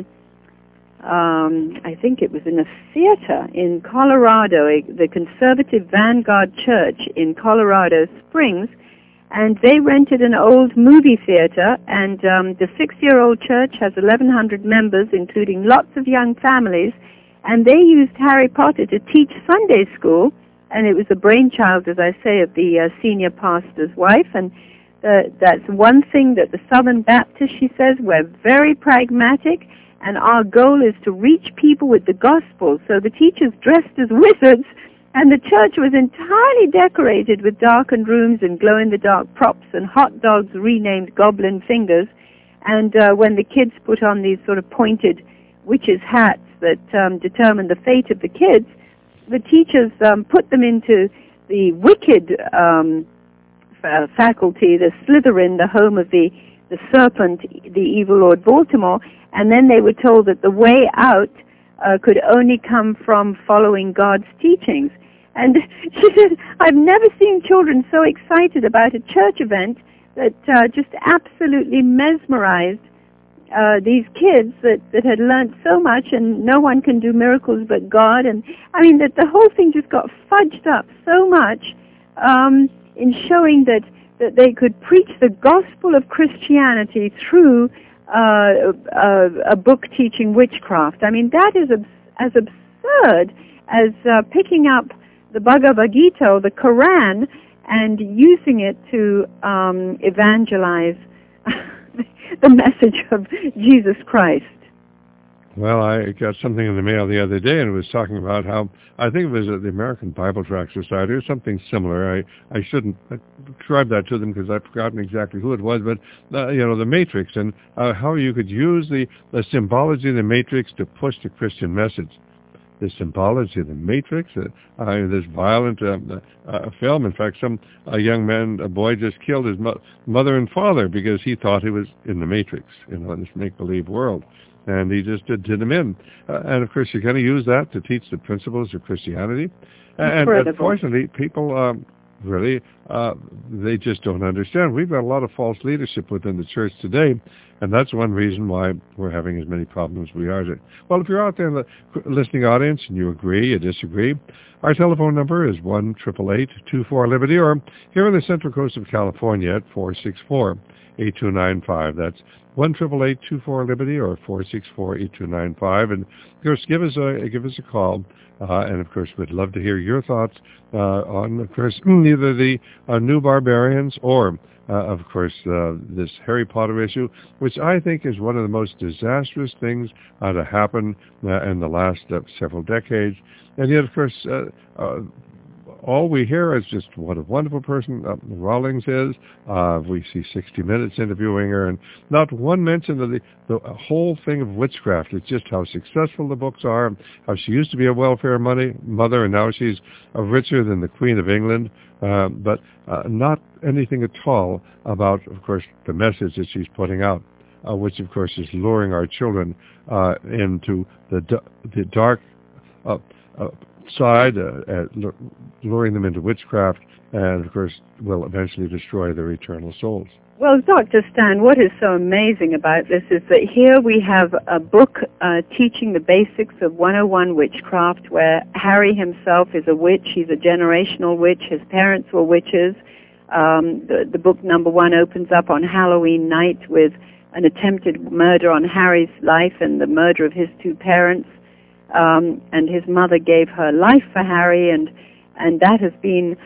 I think it was in a theater in Colorado, the Conservative Vanguard Church in Colorado Springs, and they rented an old movie theater, and the 6-year-old church has 1,100 members, including lots of young families, and they used Harry Potter to teach Sunday school, and it was the brainchild, as I say, of the senior pastor's wife, and that's one thing that the Southern Baptists, she says, we're very pragmatic, and our goal is to reach people with the gospel. So the teachers dressed as wizards, and the church was entirely decorated with darkened rooms and glow-in-the-dark props and hot dogs renamed goblin fingers. And when the kids put on these sort of pointed witches' hats that determined the fate of the kids, the teachers put them into the wicked faculty, the Slytherin, the home of the serpent, the evil Lord Voldemort, and then they were told that the way out could only come from following God's teachings. And she said, I've never seen children so excited about a church event that just absolutely mesmerized these kids that had learned so much, and no one can do miracles but God. And I mean, that the whole thing just got fudged up so much in showing that they could preach the gospel of Christianity through a book teaching witchcraft. I mean, that is as absurd as picking up the Bhagavad Gita or the Quran and using it to evangelize the message of Jesus Christ. Well, I got something in the mail the other day, and it was talking about how, I think it was the American Bible Tract Society or something similar. I shouldn't describe that to them because I've forgotten exactly who it was, but, the Matrix, and how you could use the symbology of the Matrix to push the Christian message. The symbology of the Matrix, this violent film. In fact, a boy just killed his mother and father because he thought he was in the Matrix, in this make-believe world. And he just did them in. And, of course, you're going to use that to teach the principles of Christianity. And unfortunately, people really, they just don't understand. We've got a lot of false leadership within the church today, and that's one reason why we're having as many problems we are. Well, if you're out there in the listening audience and you agree, you disagree, our telephone number is 1-888-24-LIBERTY, or here on the Central Coast of California at 464-8295. That's 1-888-24-LIBERTY or 464-8295. And, of course, give us a call. And, of course, we'd love to hear your thoughts on, of course, either the New Barbarians or, of course, this Harry Potter issue, which I think is one of the most disastrous things to happen in the last several decades. And yet, of course, all we hear is just what a wonderful person Rawlings is. We see 60 Minutes interviewing her, and not one mention of the whole thing of witchcraft. It's just how successful the books are, how she used to be a welfare mother, and now she's richer than the Queen of England. But not anything at all about, of course, the message that she's putting out, which, of course, is luring our children into the dark side, luring them into witchcraft, and, of course, will eventually destroy their eternal souls. Well, Dr. Stan, what is so amazing about this is that here we have a book teaching the basics of 101 witchcraft, where Harry himself is a witch. He's a generational witch. His parents were witches. The book number 1 opens up on Halloween night with an attempted murder on Harry's life and the murder of his 2 parents. And his mother gave her life for Harry, and that has been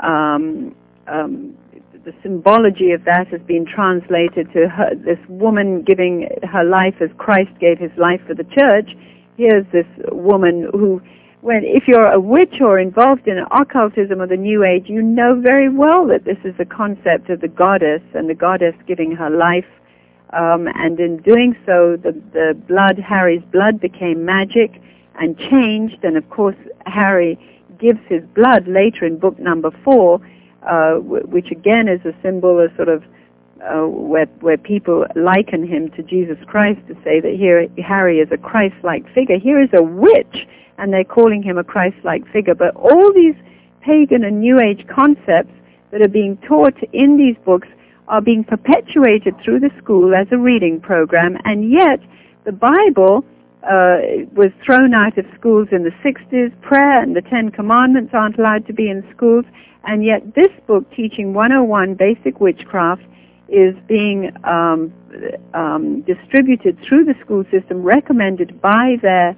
the symbology of that has been translated to her, this woman giving her life as Christ gave his life for the church. Here's this woman who, if you're a witch or involved in occultism or the New Age, you know very well that this is the concept of the goddess, and the goddess giving her life and in doing so, Harry's blood became magic and changed, and of course Harry gives his blood later in book number 4, which again is a symbol, a sort of where people liken him to Jesus Christ, to say that here Harry is a Christ-like figure. Here is a witch, and they're calling him a Christ-like figure. But all these pagan and New Age concepts that are being taught in these books are being perpetuated through the school as a reading program, and yet the Bible was thrown out of schools in the 60s. Prayer and the 10 Commandments aren't allowed to be in schools, and yet this book, Teaching 101 Basic Witchcraft, is being distributed through the school system, recommended by their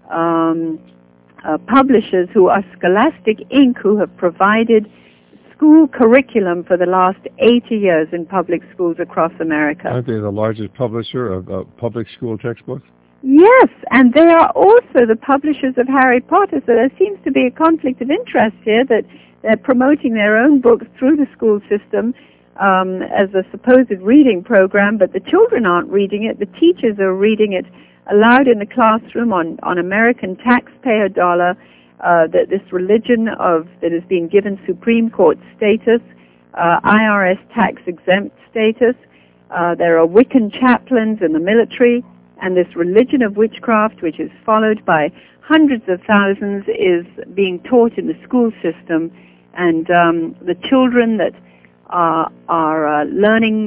publishers, who are Scholastic Inc., who have provided school curriculum for the last 80 years in public schools across America. Aren't they the largest publisher of public school textbooks? Yes, and they are also the publishers of Harry Potter, so there seems to be a conflict of interest here, that they're promoting their own books through the school system as a supposed reading program, but the children aren't reading it. The teachers are reading it aloud in the classroom on American taxpayer dollar, that this religion that has been given Supreme Court status, IRS tax-exempt status. There are Wiccan chaplains in the military, and this religion of witchcraft, which is followed by hundreds of thousands, is being taught in the school system. And the children that are learning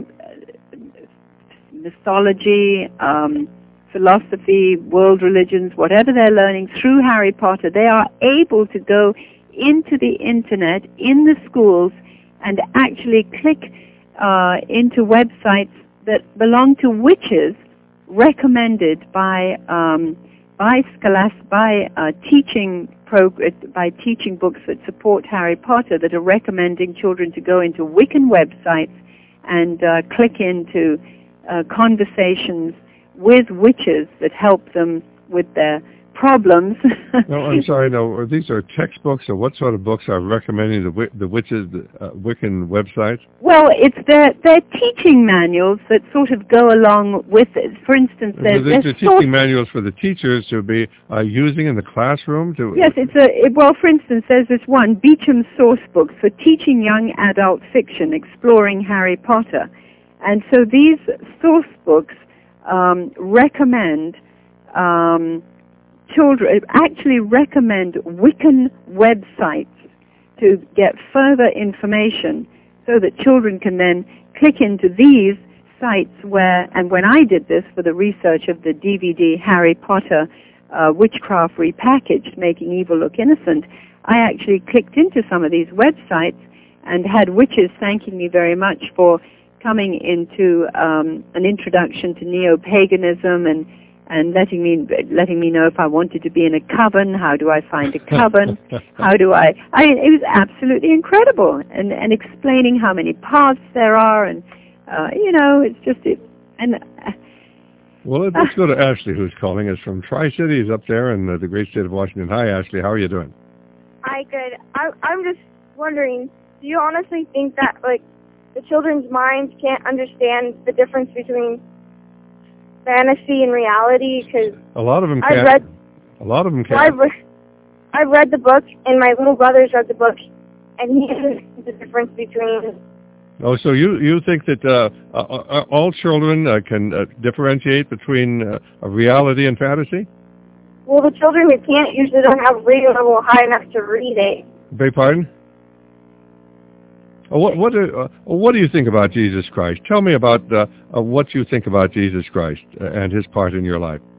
mythology, philosophy, world religions, whatever they're learning through Harry Potter, they are able to go into the internet in the schools and actually click into websites that belong to witches, recommended by teaching books that support Harry Potter, that are recommending children to go into Wiccan websites and click into conversations with witches that help them with their problems. No, I'm sorry. No, these are textbooks, or what sort of books are recommending the witches, Wiccan websites? Well, it's their teaching manuals that sort of go along with it. For instance, they're teaching manuals for the teachers to be using in the classroom. Yes, well, for instance, there's this one, Beecham's Source Books for Teaching Young Adult Fiction, Exploring Harry Potter. And so these source books recommend actually recommend Wiccan websites to get further information, so that children can then click into these sites and when I did this for the research of the DVD Harry Potter Witchcraft Repackaged, Making Evil Look Innocent, I actually clicked into some of these websites and had witches thanking me very much for coming into an introduction to neo-paganism and letting me know if I wanted to be in a coven, how do I find a coven, it was absolutely incredible, and explaining how many paths there are, and it's just well, let's go to Ashley, who's calling us from Tri-Cities up there in the great state of Washington. Hi, Ashley, how are you doing? Hi, good. I'm just wondering, do you honestly think that, the children's minds can't understand the difference between fantasy and reality? Because a lot of them can't. A lot of them can't. I've read the book, and my little brother's read the book, and he understands the difference between. Oh, so you think that all children can differentiate between reality and fantasy? Well, the children who can't usually don't have a reading level high enough to read it. Beg pardon? What do you think about Jesus Christ? Tell me about what you think about Jesus Christ and his part in your life.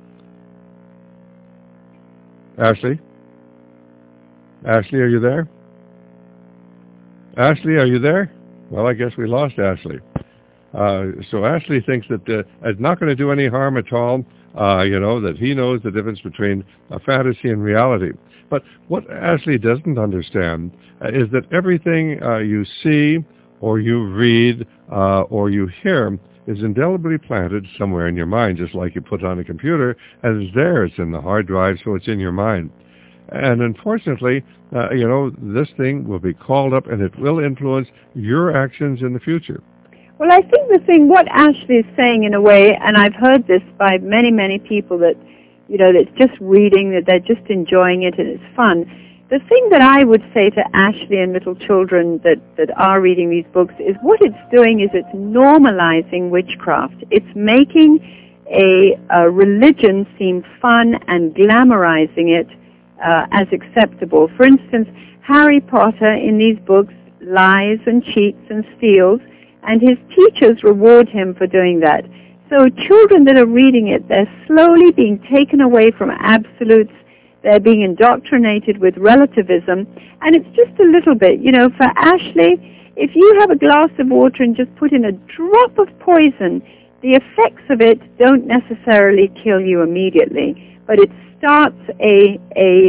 Ashley? Ashley, are you there? Ashley, are you there? Well, I guess we lost Ashley. So Ashley thinks that it's not going to do any harm at all, that he knows the difference between fantasy and reality. But what Ashley doesn't understand is that everything you see or you read or you hear is indelibly planted somewhere in your mind, just like you put on a computer, and it's there, it's in the hard drive, so it's in your mind. And unfortunately, this thing will be called up and it will influence your actions in the future. Well, I think what Ashley is saying in a way, and I've heard this by many, many people that, that's just reading, that they're just enjoying it and it's fun. The thing that I would say to Ashley and little children that are reading these books is what it's doing is it's normalizing witchcraft. It's making a religion seem fun and glamorizing it as acceptable. For instance, Harry Potter in these books lies and cheats and steals, and his teachers reward him for doing that. So children that are reading it, they're slowly being taken away from absolutes. They're being indoctrinated with relativism, and it's just a little bit. For Ashley, if you have a glass of water and just put in a drop of poison, the effects of it don't necessarily kill you immediately, but it starts a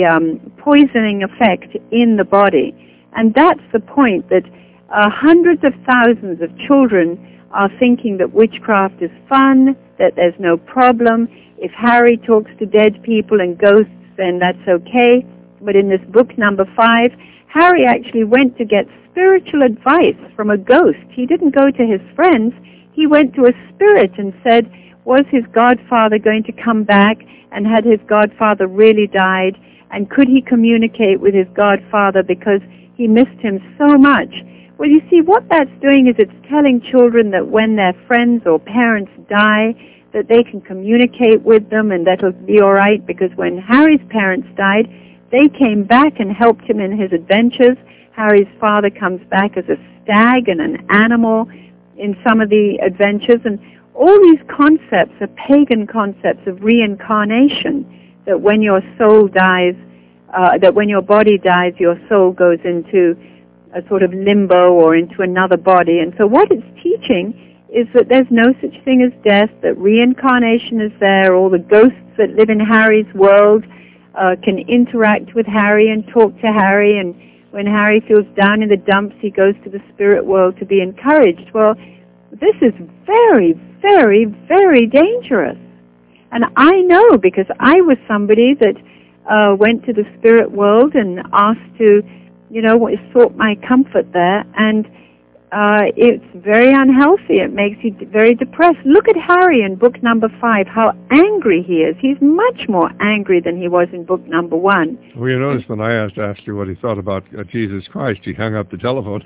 poisoning effect in the body. And that's the point, that hundreds of thousands of children are thinking that witchcraft is fun, that there's no problem. If Harry talks to dead people and ghosts, then that's okay. But in this book number 5, Harry actually went to get spiritual advice from a ghost. He didn't go to his friends. He went to a spirit and said, was his godfather going to come back, and had his godfather really died, and could he communicate with his godfather because he missed him so much? Well, you see, what that's doing is it's telling children that when their friends or parents die, that they can communicate with them and that'll be all right, because when Harry's parents died, they came back and helped him in his adventures. Harry's father comes back as a stag and an animal in some of the adventures, and all these concepts are pagan concepts of reincarnation, that when your soul dies, that when your body dies, your soul goes into a sort of limbo or into another body. And so what it's teaching is that there's no such thing as death, that reincarnation is there. All the ghosts that live in Harry's world can interact with Harry and talk to Harry, and when Harry feels down in the dumps, he goes to the spirit world to be encouraged. Well, this is very, very, very dangerous. And I know, because I was somebody that went to the spirit world and asked to, sought my comfort there, and it's very unhealthy. It makes you very depressed. Look at Harry in book number 5, how angry he is. He's much more angry than he was in book number 1. Well, you notice when I asked Ashley what he thought about Jesus Christ, he hung up the telephone.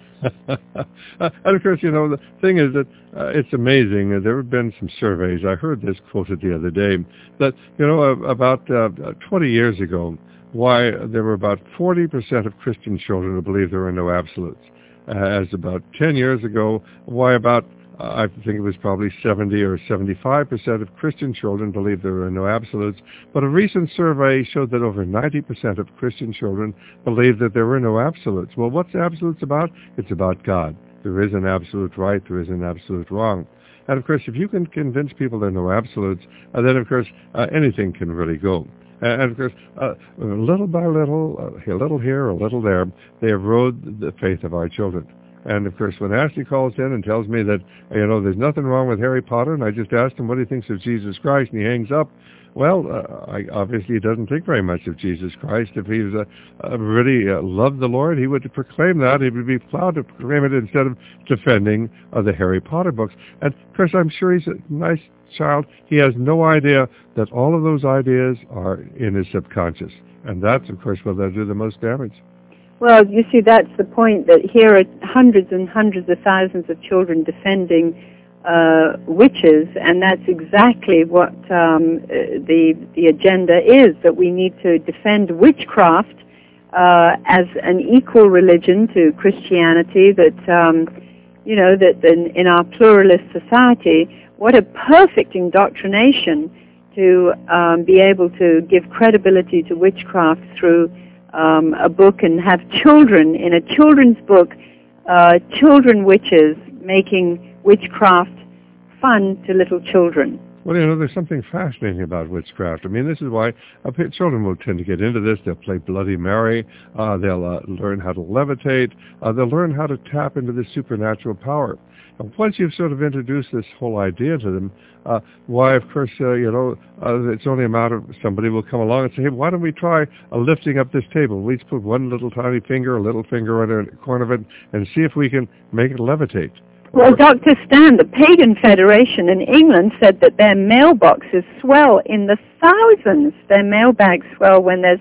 And of course, the thing is that it's amazing. There have been some surveys. I heard this quoted the other day, that, about 20 years ago, why there were about 40% of Christian children who believed there were no absolutes. As about 10 years ago, why about, I think it was probably 70 or 75% of Christian children believed there were no absolutes. But a recent survey showed that over 90% of Christian children believed that there were no absolutes. Well, what's absolutes about? It's about God. There is an absolute right, there is an absolute wrong. And of course, if you can convince people there are no absolutes, then of course anything can really go. And of course, little by little, a little here, a little there, they erode the faith of our children. And of course, when Ashley calls in and tells me that, there's nothing wrong with Harry Potter, and I just asked him what he thinks of Jesus Christ, and he hangs up, well, obviously he doesn't think very much of Jesus Christ. If he was really loved the Lord, he would proclaim that. He would be proud to proclaim it instead of defending the Harry Potter books. And of course, I'm sure he's a nice child. He has no idea that all of those ideas are in his subconscious. And that's, of course, where they'll do the most damage. Well, you see, that's the point, that here are hundreds and hundreds of thousands of children defending witches, and that's exactly what the agenda is, that we need to defend witchcraft as an equal religion to Christianity, that, that in our pluralist society, what a perfect indoctrination to be able to give credibility to witchcraft through a book, and have children in a children's book, children witches making witchcraft fun to little children. Well, there's something fascinating about witchcraft. I mean, this is why children will tend to get into this. They'll play Bloody Mary. They'll learn how to levitate. They'll learn how to tap into the supernatural power. And once you've sort of introduced this whole idea to them, why, of course, it's only a matter of somebody will come along and say, hey, why don't we try lifting up this table? We each put one little tiny finger, a little finger on a corner of it, and see if we can make it levitate. Well, Dr. Stan, the Pagan Federation in England said that their mailboxes swell in the thousands. Their mailbags swell when there's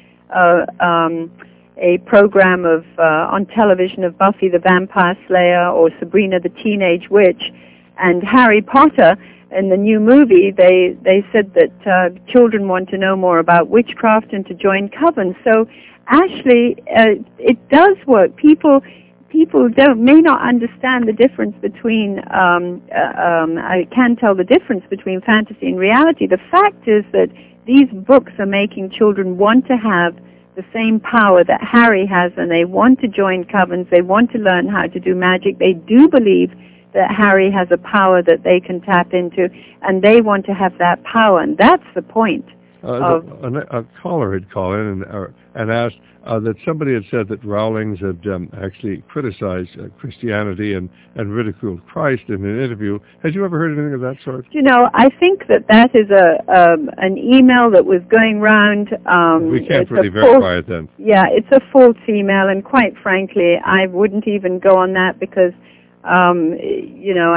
a program of on television of Buffy the Vampire Slayer or Sabrina the Teenage Witch, and Harry Potter. In the new movie, they said that children want to know more about witchcraft and to join covens. So, Ashley, it does work. People may not understand the difference between. I can tell the difference between fantasy and reality. The fact is that these books are making children want to have the same power that Harry has, and they want to join covens. They want to learn how to do magic. They do believe that Harry has a power that they can tap into, and they want to have that power, and that's the point. A caller had called in and asked that somebody had said that Rawlings had actually criticized Christianity and ridiculed Christ in an interview. Had you ever heard anything of that sort? You know, I think that is an email that was going round. We can't really verify it then. Yeah, it's a false email, and quite frankly, I wouldn't even go on that because you know,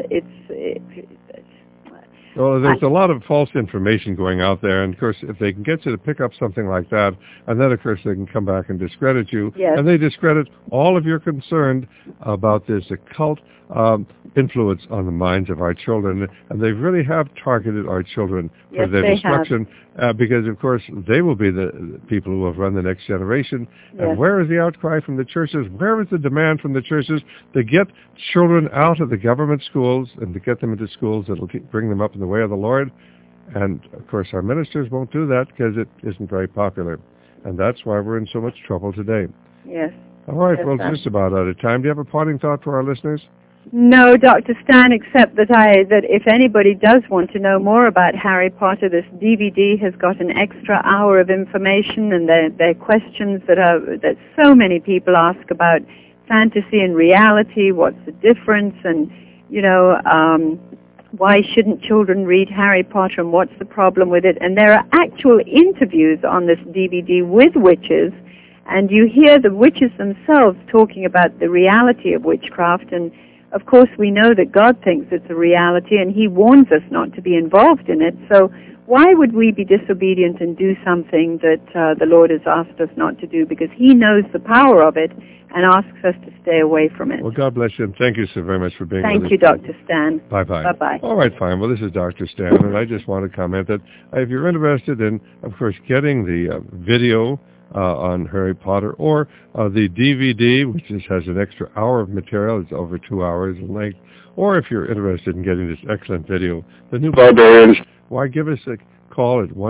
well, there's a lot of false information going out there, and of course, if they can get you to pick up something like that, and then of course they can come back and discredit you, yes. And they discredit all of your concern about this occult influence on the minds of our children, and they really have targeted our children for their destruction, because of course they will be the people who will run the next generation. Yes. And where is the outcry from the churches? Where is the demand from the churches to get children out of the government schools and to get them into schools that will bring them up in the way of the Lord? And of course our ministers won't do that because it isn't very popular, and that's why we're in so much trouble today. Yes. All right, yes, well, just about out of time. Do you have a parting thought for our listeners? No, Dr. Stan, except that if anybody does want to know more about Harry Potter, this DVD has got an extra hour of information, and there are questions that so many people ask about fantasy and reality. What's the difference? And you know, why shouldn't children read Harry Potter? And what's the problem with it? And there are actual interviews on this DVD with witches, and you hear the witches themselves talking about the reality of witchcraft. And of course, we know that God thinks it's a reality, and He warns us not to be involved in it. So why would we be disobedient and do something that the Lord has asked us not to do? Because He knows the power of it and asks us to stay away from it. Well, God bless you, and thank you so very much for being with us. Thank you, Dr. Stan. Bye-bye. Bye-bye. All right, fine. Well, this is Dr. Stan, and I just want to comment that if you're interested in, of course, getting the video on Harry Potter, or the DVD, which has an extra hour of material. It's over 2 hours in length. Or if you're interested in getting this excellent video, The New Barbarians, why give us a call at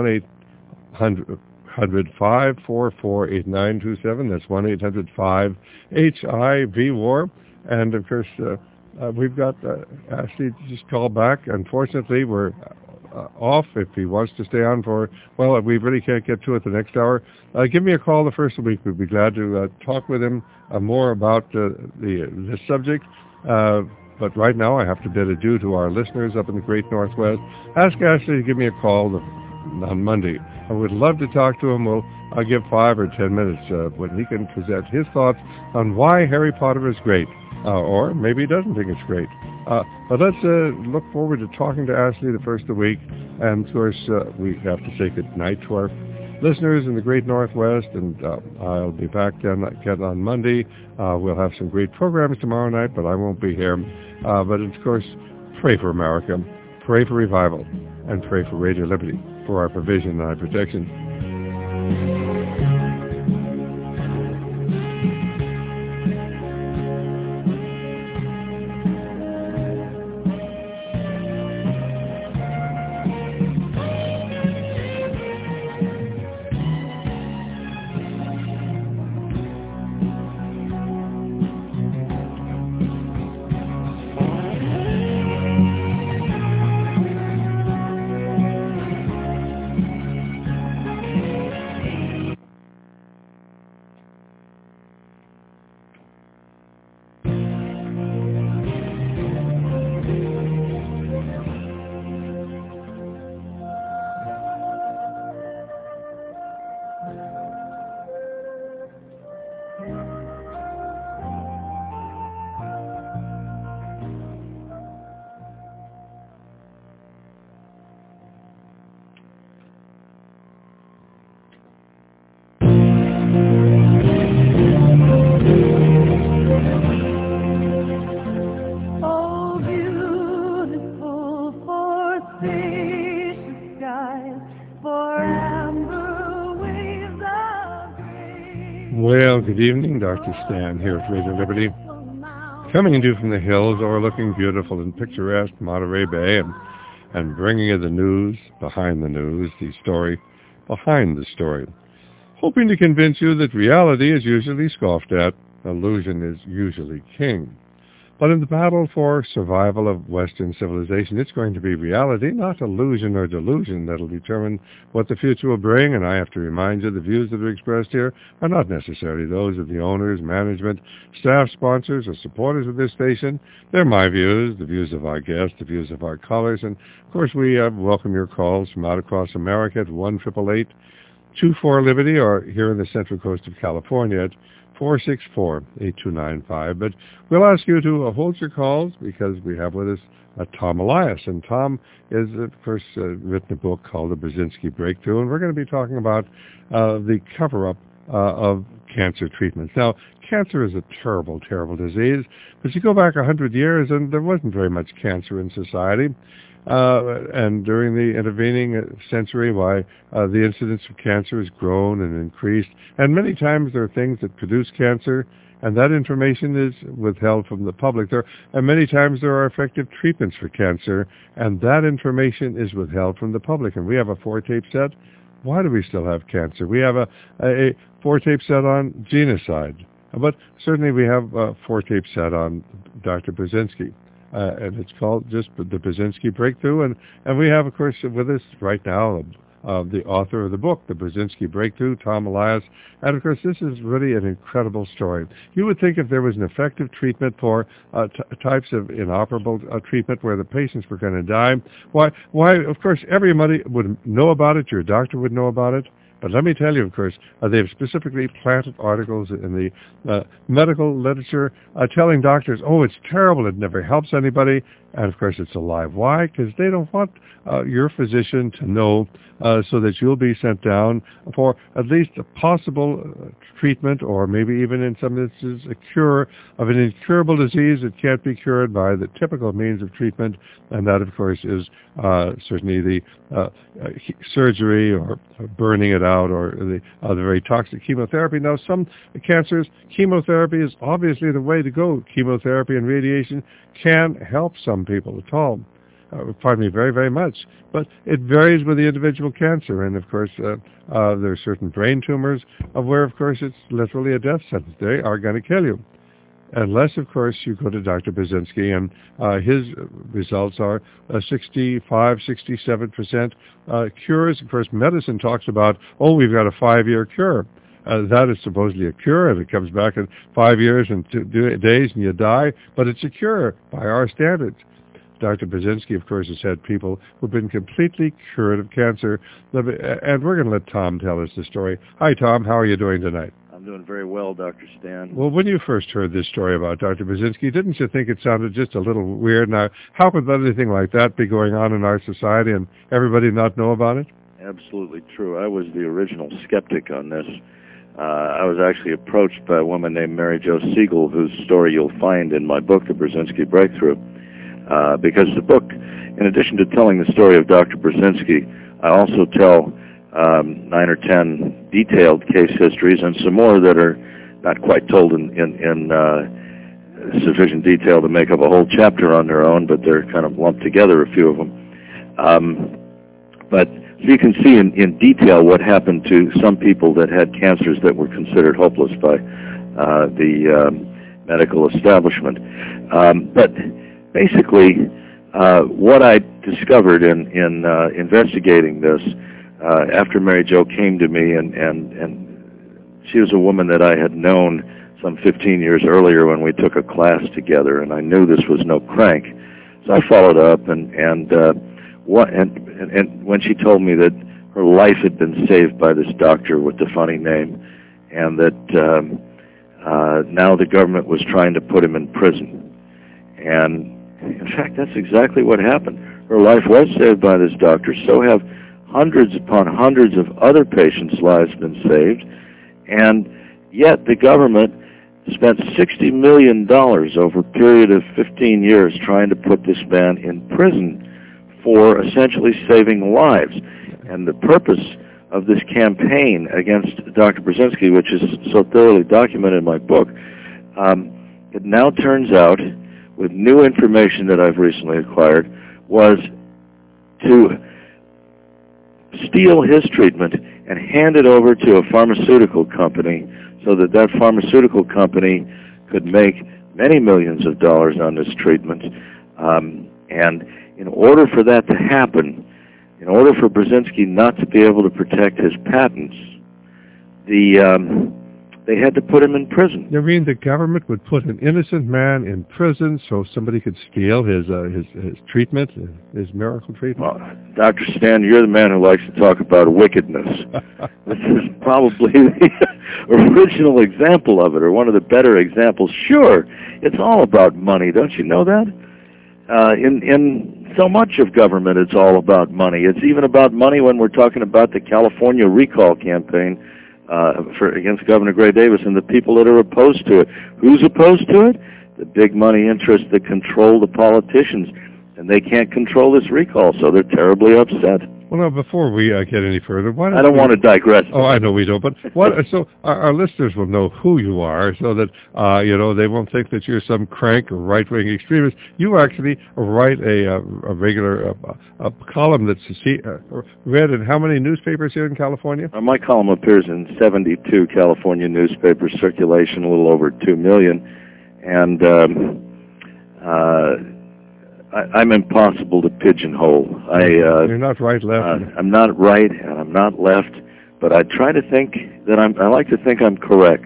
1-800-544-8927. That's 1-800-5-HIV-WAR. And, of course, we've got Ashley to just call back. Unfortunately, we're off. If he wants to stay on for, well, we really can't get to it the next hour. Give me a call the first of the week. We'd be glad to talk with him more about this subject. But right now I have to bid adieu to our listeners up in the Great Northwest. Ask Ashley to give me a call on Monday. I would love to talk to him. I'll give 5 or 10 minutes when he can present his thoughts on why Harry Potter is great. Or maybe he doesn't think it's great. But let's look forward to talking to Ashley the first of the week. And, of course, we have to say good night to our listeners in the Great Northwest. And I'll be back again on Monday. We'll have some great programs tomorrow night, but I won't be here. But, of course, pray for America, pray for revival, and pray for Radio Liberty for our provision and our protection. Well, good evening. Dr. Stan here at Radio Liberty. Coming to you from the hills overlooking beautiful and picturesque Monterey Bay and bringing you the news behind the news, the story behind the story. Hoping to convince you that reality is usually scoffed at, illusion is usually king. But in the battle for survival of Western civilization, it's going to be reality, not illusion or delusion, that'll determine what the future will bring. And I have to remind you, the views that are expressed here are not necessarily those of the owners, management, staff, sponsors, or supporters of this station. They're my views, the views of our guests, the views of our callers. And, of course, we welcome your calls from out across America at 1-888-24-LIBERTY, or here in the Central Coast of California at 464-8295. But we'll ask you to hold your calls because we have with us Tom Elias. And Tom is, of course, written a book called The Brzezinski Breakthrough, and we're going to be talking about the cover-up of cancer treatments. Now, cancer is a terrible, terrible disease, but you go back 100 years and there wasn't very much cancer in society. And during the intervening century, the incidence of cancer has grown and increased. And many times there are things that produce cancer, and that information is withheld from the public. And many times there are effective treatments for cancer, and that information is withheld from the public. And we have a 4-tape set. Why do we still have cancer? We have a 4-tape set on genocide. But certainly we have a 4-tape set on Dr. Brzezinski. And it's called just the Brzezinski Breakthrough. And we have, of course, with us right now the author of the book, The Brzezinski Breakthrough, Tom Elias. And, of course, this is really an incredible story. You would think if there was an effective treatment for types of inoperable treatment where the patients were going to die, why, of course, everybody would know about it. Your doctor would know about it. But let me tell you, of course, they've specifically planted articles in the medical literature telling doctors, oh, it's terrible, it never helps anybody. And, of course, it's a lie. Why? Because they don't want your physician to know so that you'll be sent down for at least a possible treatment, or maybe even in some instances a cure of an incurable disease that can't be cured by the typical means of treatment. And that, of course, is certainly the surgery or burning it out, or the very toxic chemotherapy. Now, some cancers, chemotherapy is obviously the way to go. Chemotherapy and radiation can help some people at all. Very, very much. But it varies with the individual cancer. And, of course, there are certain brain tumors where, of course, it's literally a death sentence. They are going to kill you. Unless, of course, you go to Dr. Brzezinski, and his results are 65, 67% cures. Of course, medicine talks about, oh, we've got a 5-year cure. That is supposedly a cure, and it comes back in 5 years and 2 days and you die, but it's a cure by our standards. Dr. Brzezinski, of course, has had people who've been completely cured of cancer, and we're going to let Tom tell us the story. Hi, Tom. How are you doing tonight? I'm doing very well, Dr. Stan. Well, when you first heard this story about Dr. Brzezinski, didn't you think it sounded just a little weird? Now, how could anything like that be going on in our society and everybody not know about it? Absolutely true. I was the original skeptic on this. I was actually approached by a woman named Mary Jo Siegel, whose story you'll find in my book, The Brzezinski Breakthrough, because the book, in addition to telling the story of Dr. Brzezinski, I also tell 9 or 10 detailed case histories and some more that are not quite told in sufficient detail to make up a whole chapter on their own, but they're kind of lumped together, a few of them. But so you can see in detail what happened to some people that had cancers that were considered hopeless by the medical establishment. But basically, what I discovered in investigating this, after Mary Jo came to me, and she was a woman that I had known some 15 years earlier when we took a class together, and I knew this was no crank. So I followed up, and when she told me that her life had been saved by this doctor with the funny name, and that now the government was trying to put him in prison. And in fact, that's exactly what happened. Her life was saved by this doctor. So have hundreds upon hundreds of other patients' lives been saved. And yet the government spent $60 million over a period of 15 years trying to put this man in prison for essentially saving lives. And the purpose of this campaign against Dr. Brzezinski, which is so thoroughly documented in my book, it now turns out, with new information that I've recently acquired, was to steal his treatment and hand it over to a pharmaceutical company so that that pharmaceutical company could make many millions of dollars on this treatment. And in order for that to happen, in order for Brzezinski not to be able to protect his patents, they had to put him in prison. You mean the government would put an innocent man in prison so somebody could steal his treatment, his miracle treatment? Well, Dr. Stan, you're the man who likes to talk about wickedness. This is probably the original example of it, or one of the better examples. Sure, it's all about money. Don't you know that? In so much of government, it's all about money. It's even about money when we're talking about the California recall campaign against Governor Gray Davis and the people that are opposed to it. Who's opposed to it? The big money interests that control the politicians, and they can't control this recall, so they're terribly upset. Well, now, before we get any further, I don't want to digress. Oh, I know we don't, but so our listeners will know who you are, so that they won't think that you're some crank or right-wing extremist. You actually write a regular column that's read in how many newspapers here in California? My column appears in 72 California newspapers, circulation a little over 2 million, and I'm impossible to pigeonhole. You're not right, left. I'm not right, and I'm not left, but I try to think that I like to think I'm correct,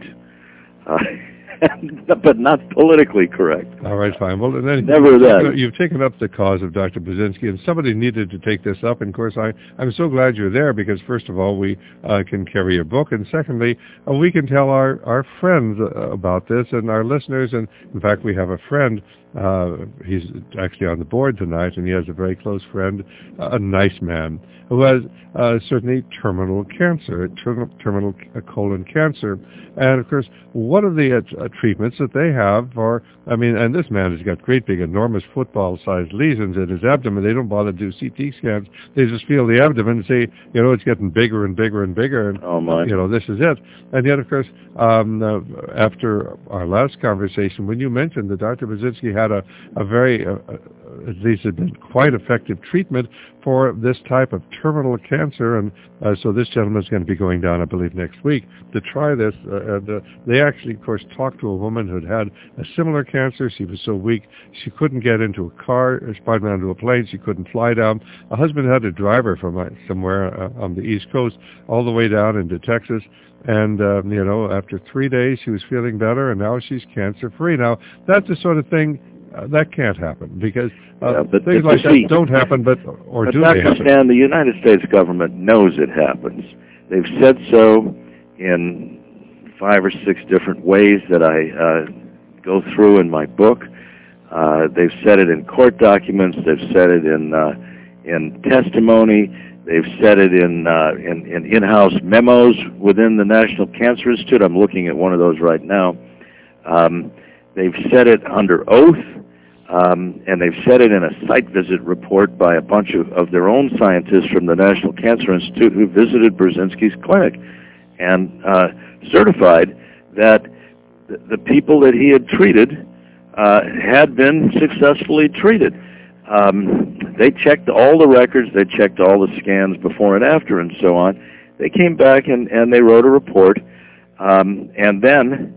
but not politically correct. All right, fine. Well, then never that. You've taken up the cause of Dr. Brzezinski, and somebody needed to take this up. And of course, I'm so glad you're there because, first of all, we can carry your book, and secondly, we can tell our friends about this and our listeners. And in fact, we have a friend. He's actually on the board tonight, and he has a very close friend, a nice man, who has certainly terminal cancer, terminal colon cancer. And of course, one of the treatments that they have and this man has got great big, enormous football-sized lesions in his abdomen. They don't bother to do CT scans. They just feel the abdomen and say, it's getting bigger and bigger and bigger, and, oh my. This is it. And yet, of course, after our last conversation, when you mentioned that Dr. Brzezinski had a very, at least had been quite effective treatment for this type of terminal cancer, and so this gentleman is going to be going down, I believe, next week to try this. They actually, of course, talked to a woman who had a similar cancer. She was so weak she couldn't get into a car, onto a plane. She couldn't fly down. A husband had to drive her from somewhere on the East Coast all the way down into Texas. And, after 3 days, she was feeling better, and now she's cancer-free. Now, that's the sort of thing that can't happen, because things like that don't happen, but do they happen? Stan, the United States government knows it happens. They've said so in 5 or 6 different ways that I go through in my book. They've said it in court documents. They've said it in testimony. They've said it in in-house memos within the National Cancer Institute. I'm looking at one of those right now. They've said it under oath, and they've said it in a site visit report by a bunch of their own scientists from the National Cancer Institute who visited Brzezinski's clinic and certified that the people that he had treated had been successfully treated. They checked all the records, they checked all the scans before and after and so on. They came back and they wrote a report, and then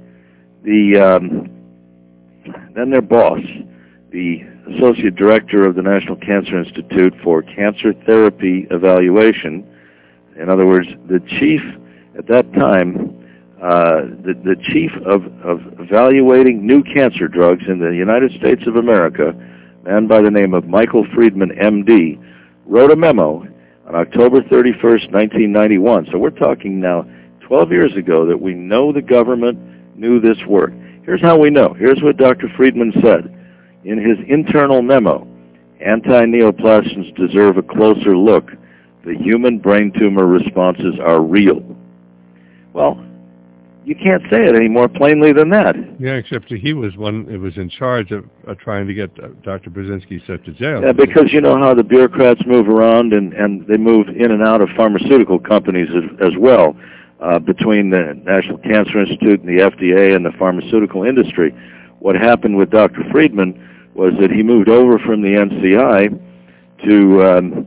then their boss, the Associate Director of the National Cancer Institute for Cancer Therapy Evaluation, in other words, the chief at that time, the chief of evaluating new cancer drugs in the United States of America, a man by the name of Michael Friedman, M.D., wrote a memo on October 31st, 1991. So we're talking now 12 years ago that we know the government knew this work. Here's how we know. Here's what Dr. Friedman said in his internal memo. Anti-neoplasms deserve a closer look. The human brain tumor responses are real. Well, You can't say it any more plainly than that. Yeah, except he was in charge of trying to get Dr. Brzezinski sent to jail. Yeah, because you know how the bureaucrats move around and they move in and out of pharmaceutical companies as well, between the National Cancer Institute and the FDA and the pharmaceutical industry. What happened with Dr. Friedman was that he moved over from the NCI to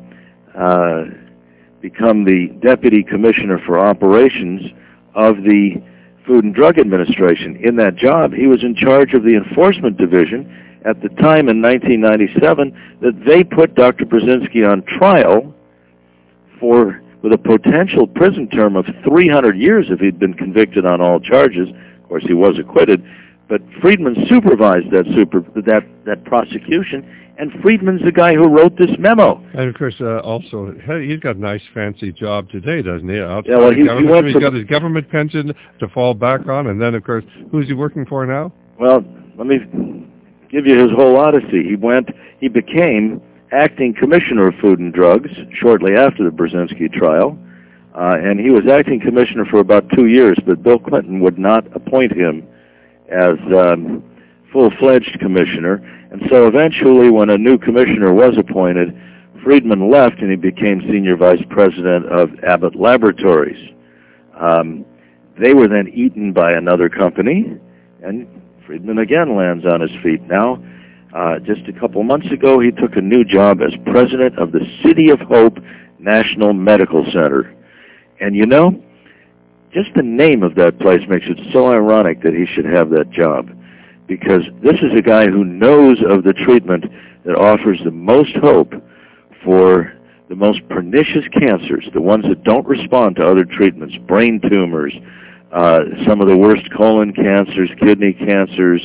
become the Deputy Commissioner for Operations of the Food and Drug Administration. In that job, he was in charge of the Enforcement Division at the time in 1997 that they put Dr. Brzezinski on trial with a potential prison term of 300 years if he'd been convicted on all charges. Of course, he was acquitted, but Friedman supervised that prosecution, and Friedman's the guy who wrote this memo. And of course, also, he's got a nice fancy job today, doesn't he? He's got his government pension to fall back on, and then, of course, who's he working for now? Well, let me give you his whole odyssey. He became acting commissioner of Food and Drugs shortly after the Brzezinski trial, and he was acting commissioner for about 2 years, but Bill Clinton would not appoint him as full-fledged commissioner. And so eventually, when a new commissioner was appointed, Friedman left and he became senior vice president of Abbott Laboratories. They were then eaten by another company, and Friedman again lands on his feet. Now, just a couple months ago, he took a new job as president of the City of Hope National Medical Center. And you know, just the name of that place makes it so ironic that he should have that job, because this is a guy who knows of the treatment that offers the most hope for the most pernicious cancers, the ones that don't respond to other treatments, brain tumors, some of the worst colon cancers, kidney cancers,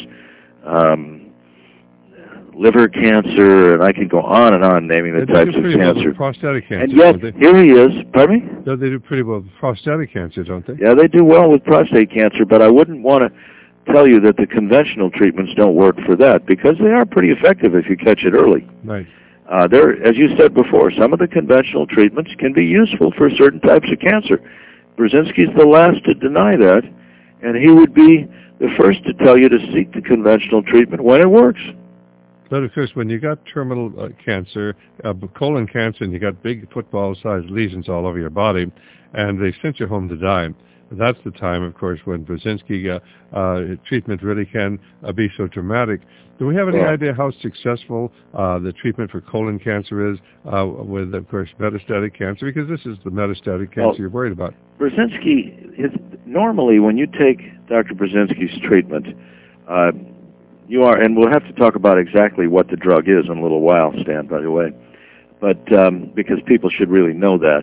liver cancer, and I can go on and on naming the types of cancer. Prostatic cancer. And yet, here he is. Pardon me? No, they do pretty well with prostatic cancer, don't they? Yeah, they do well with prostate cancer, but I wouldn't want to tell you that the conventional treatments don't work for that, because they are pretty effective if you catch it early. Right. As you said before, some of the conventional treatments can be useful for certain types of cancer. Brzezinski's the last to deny that, and he would be the first to tell you to seek the conventional treatment when it works. But of course, when you got terminal cancer, colon cancer, and you got big football-sized lesions all over your body, and they sent you home to die, that's the time, of course, when Brzezinski treatment really can be so dramatic. Do we have any idea how successful the treatment for colon cancer is with, of course, metastatic cancer? Because this is the metastatic cancer you're worried about. Brzezinski, normally when you take Dr. Brzezinski's treatment, you are, and we'll have to talk about exactly what the drug is in a little while, Stan, by the way, but because people should really know that.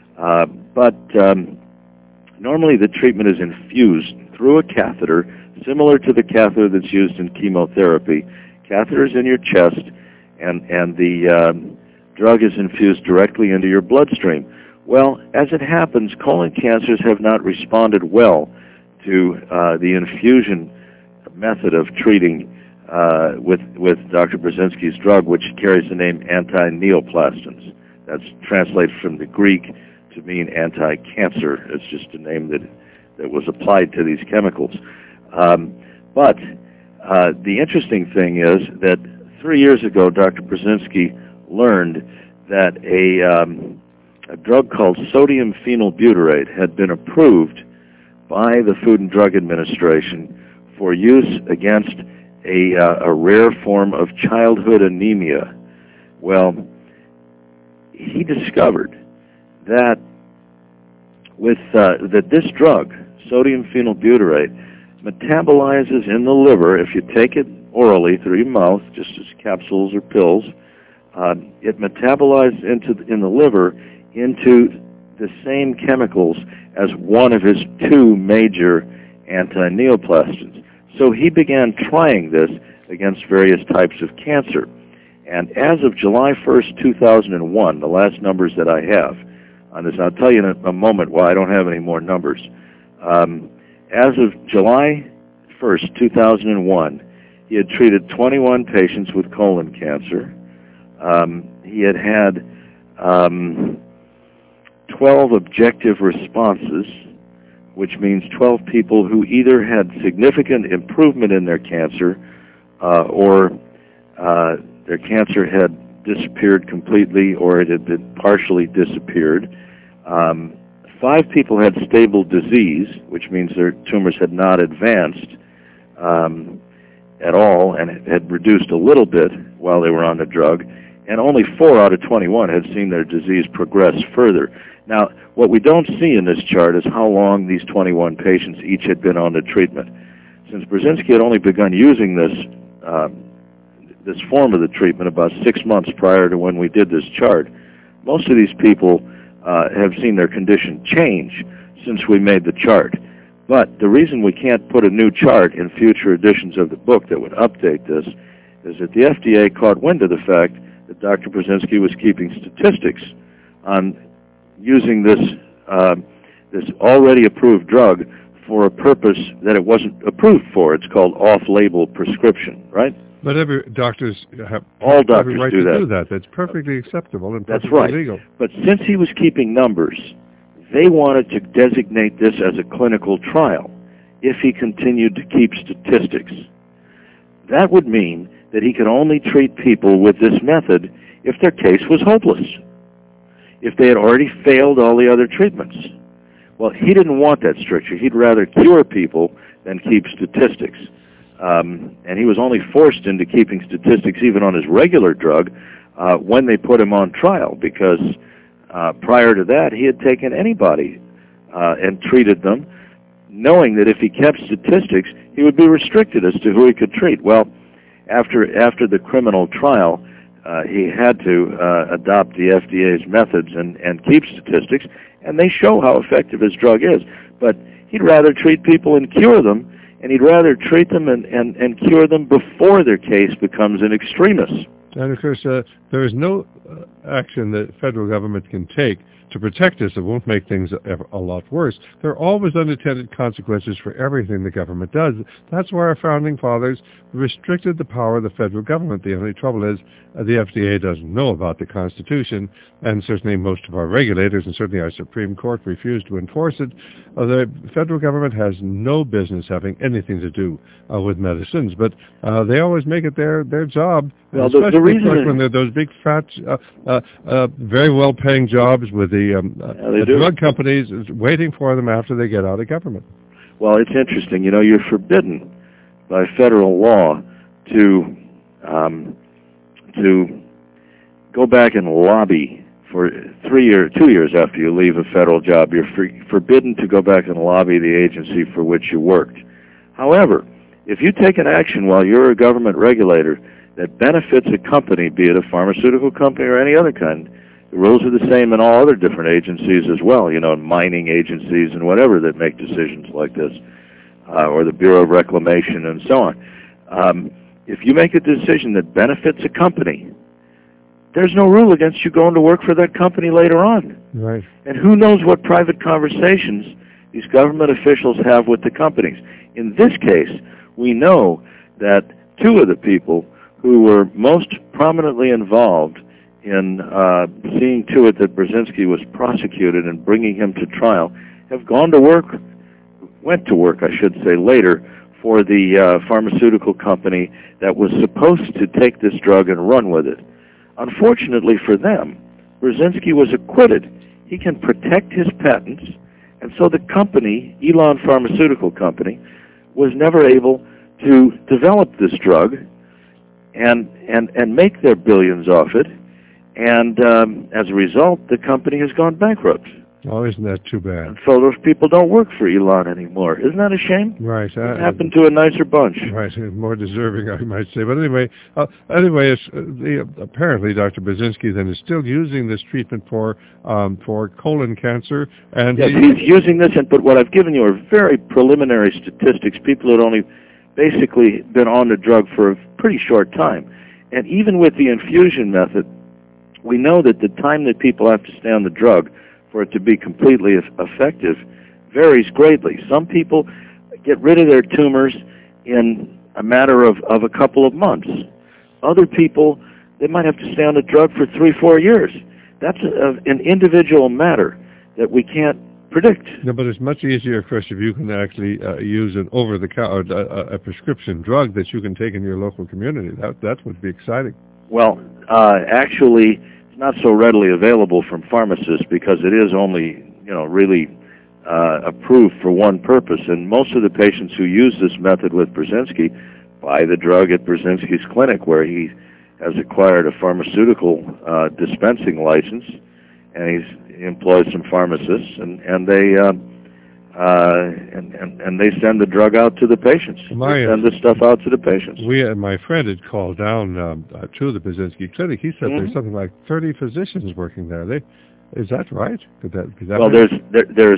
Normally the treatment is infused through a catheter, similar to the catheter that's used in chemotherapy. Catheter is in your chest, and the drug is infused directly into your bloodstream. Well, as it happens, colon cancers have not responded well to the infusion method of treating with Dr. Brzezinski's drug, which carries the name anti-neoplastons. That's translated from the Greek to mean anti-cancer. It's just a name that was applied to these chemicals. But the interesting thing is that 3 years ago, Dr. Brzezinski learned that a drug called sodium phenylbutyrate had been approved by the Food and Drug Administration for use against a rare form of childhood anemia. Well, he discovered that that this drug, sodium phenylbutyrate, metabolizes in the liver. If you take it orally through your mouth, just as capsules or pills, it metabolizes in the liver into the same chemicals as one of his two major anti-neoplastons. So he began trying this against various types of cancer. And as of July 1st, 2001, the last numbers that I have on this, I'll tell you in a moment why I don't have any more numbers. As of July 1st, 2001, he had treated 21 patients with colon cancer. He had 12 objective responses, which means 12 people who either had significant improvement in their cancer or their cancer had disappeared completely or it had been partially disappeared. 5 people had stable disease, which means their tumors had not advanced at all and had reduced a little bit while they were on the drug, and only 4 out of 21 had seen their disease progress further. Now, what we don't see in this chart is how long these 21 patients each had been on the treatment. Since Burzynski had only begun using this form of the treatment about 6 months prior to when we did this chart, most of these people have seen their condition change since we made the chart. But the reason we can't put a new chart in future editions of the book that would update this is that the FDA caught wind of the fact that Dr. Burzynski was keeping statistics on using this already approved drug for a purpose that it wasn't approved for. It's called off-label prescription, right? But every doctors have all doctors every right do to do that. That's perfectly acceptable and perfectly That's right. legal. But since he was keeping numbers, they wanted to designate this as a clinical trial if he continued to keep statistics. That would mean that he could only treat people with this method if their case was hopeless, if they had already failed all the other treatments. Well, he didn't want that stricture. He'd rather cure people than keep statistics. And he was only forced into keeping statistics even on his regular drug when they put him on trial, because prior to that he had taken anybody and treated them, knowing that if he kept statistics he would be restricted as to who he could treat. Well, after the criminal trial, he had to adopt the FDA's methods and keep statistics, and they show how effective his drug is. But he'd rather treat people and cure them, and he'd rather treat them and cure them before their case becomes an extremis. And of course, there is no action that the federal government can take to protect us that won't make things a lot worse. There are always unintended consequences for everything the government does. That's why our founding fathers restricted the power of the federal government. The only trouble is the FDA doesn't know about the Constitution, and certainly most of our regulators and certainly our Supreme Court refuse to enforce it. The federal government has no business having anything to do with medicines, but they always make it their job. Well, especially the reason when they're those big, fat, very well-paying jobs with the drug companies waiting for them after they get out of government. Well, it's interesting. You know, you're forbidden by federal law to go back and lobby for 2 years after you leave a federal job. You're forbidden to go back and lobby the agency for which you worked. However, if you take an action while you're a government regulator that benefits a company, be it a pharmaceutical company or any other kind, the rules are the same in all other different agencies as well, you know, mining agencies and whatever that make decisions like this, or the Bureau of Reclamation and so on. If you make a decision that benefits a company, there's no rule against you going to work for that company later on. Right. And who knows what private conversations these government officials have with the companies. In this case, we know that 2 of the people who were most prominently involved in seeing to it that Burzynski was prosecuted and bringing him to trial have went to work, I should say, later for the pharmaceutical company that was supposed to take this drug and run with it. Unfortunately for them, Burzynski was acquitted. He can protect his patents, and so the company, Elan Pharmaceutical Company, was never able to develop this drug and make their billions off it. And as a result, the company has gone bankrupt. Oh, isn't that too bad? And so those people don't work for Elon anymore. Isn't that a shame? Right. It happened to a nicer bunch. Right, more deserving, I might say. But anyway, apparently Dr. Burzynski then is still using this treatment for colon cancer. And yes, he's using this, but what I've given you are very preliminary statistics. People had only basically been on the drug for a pretty short time. And even with the infusion method, we know that the time that people have to stay on the drug for it to be completely effective varies greatly. Some people get rid of their tumors in a matter of a couple of months. Other people, they might have to stay on the drug for 3-4 years. That's an individual matter that we can't predict. No, but it's much easier, of course, if you can actually use an over-the-counter, a prescription drug that you can take in your local community. That would be exciting. Well, actually, it's not so readily available from pharmacists because it is only, really approved for one purpose. And most of the patients who use this method with Brzezinski buy the drug at Brzezinski's clinic, where he has acquired a pharmaceutical dispensing license, and he employs some pharmacists, and they send the drug out to the patients. They send the stuff out to the patients. My friend had called down to the Brzezinski clinic. He said there's something like 30 physicians working there. Is that right? Could that be that? Well, there's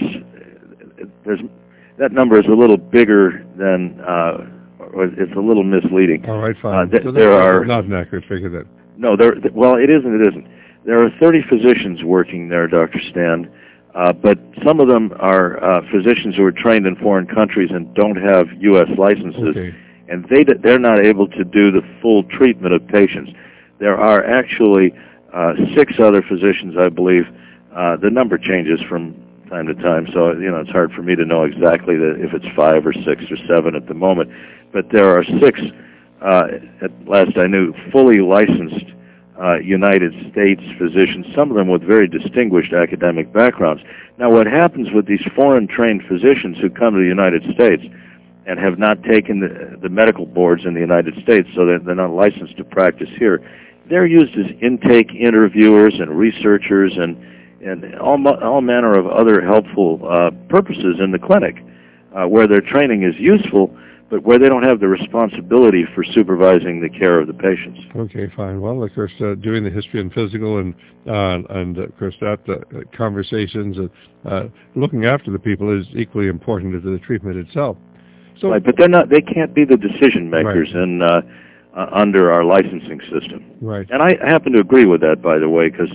that number is a little bigger than. It's a little misleading. All right, fine. So there are not an accurate figure then. No, well, it isn't. It isn't. There are 30 physicians working there, Dr. Stan, but some of them are physicians who are trained in foreign countries and don't have U.S. licenses, and they're not able to do the full treatment of patients. There are actually 6 other physicians, I believe. The number changes from time to time, so it's hard for me to know exactly if it's 5 or 6 or 7 at the moment. But there are 6, at last I knew, fully licensed United States physicians, some of them with very distinguished academic backgrounds. Now, what happens with these foreign-trained physicians who come to the United States and have not taken the medical boards in the United States, so that they're not licensed to practice here, they're used as intake interviewers and researchers and all manner of other helpful purposes in the clinic, where their training is useful, but where they don't have the responsibility for supervising the care of the patients. Okay, fine. Well, of course, doing the history and physical and of course, that conversations, looking after the people is equally important as the treatment itself. So, right, but they can't be the decision makers under our licensing system. Right. And I happen to agree with that, by the way, because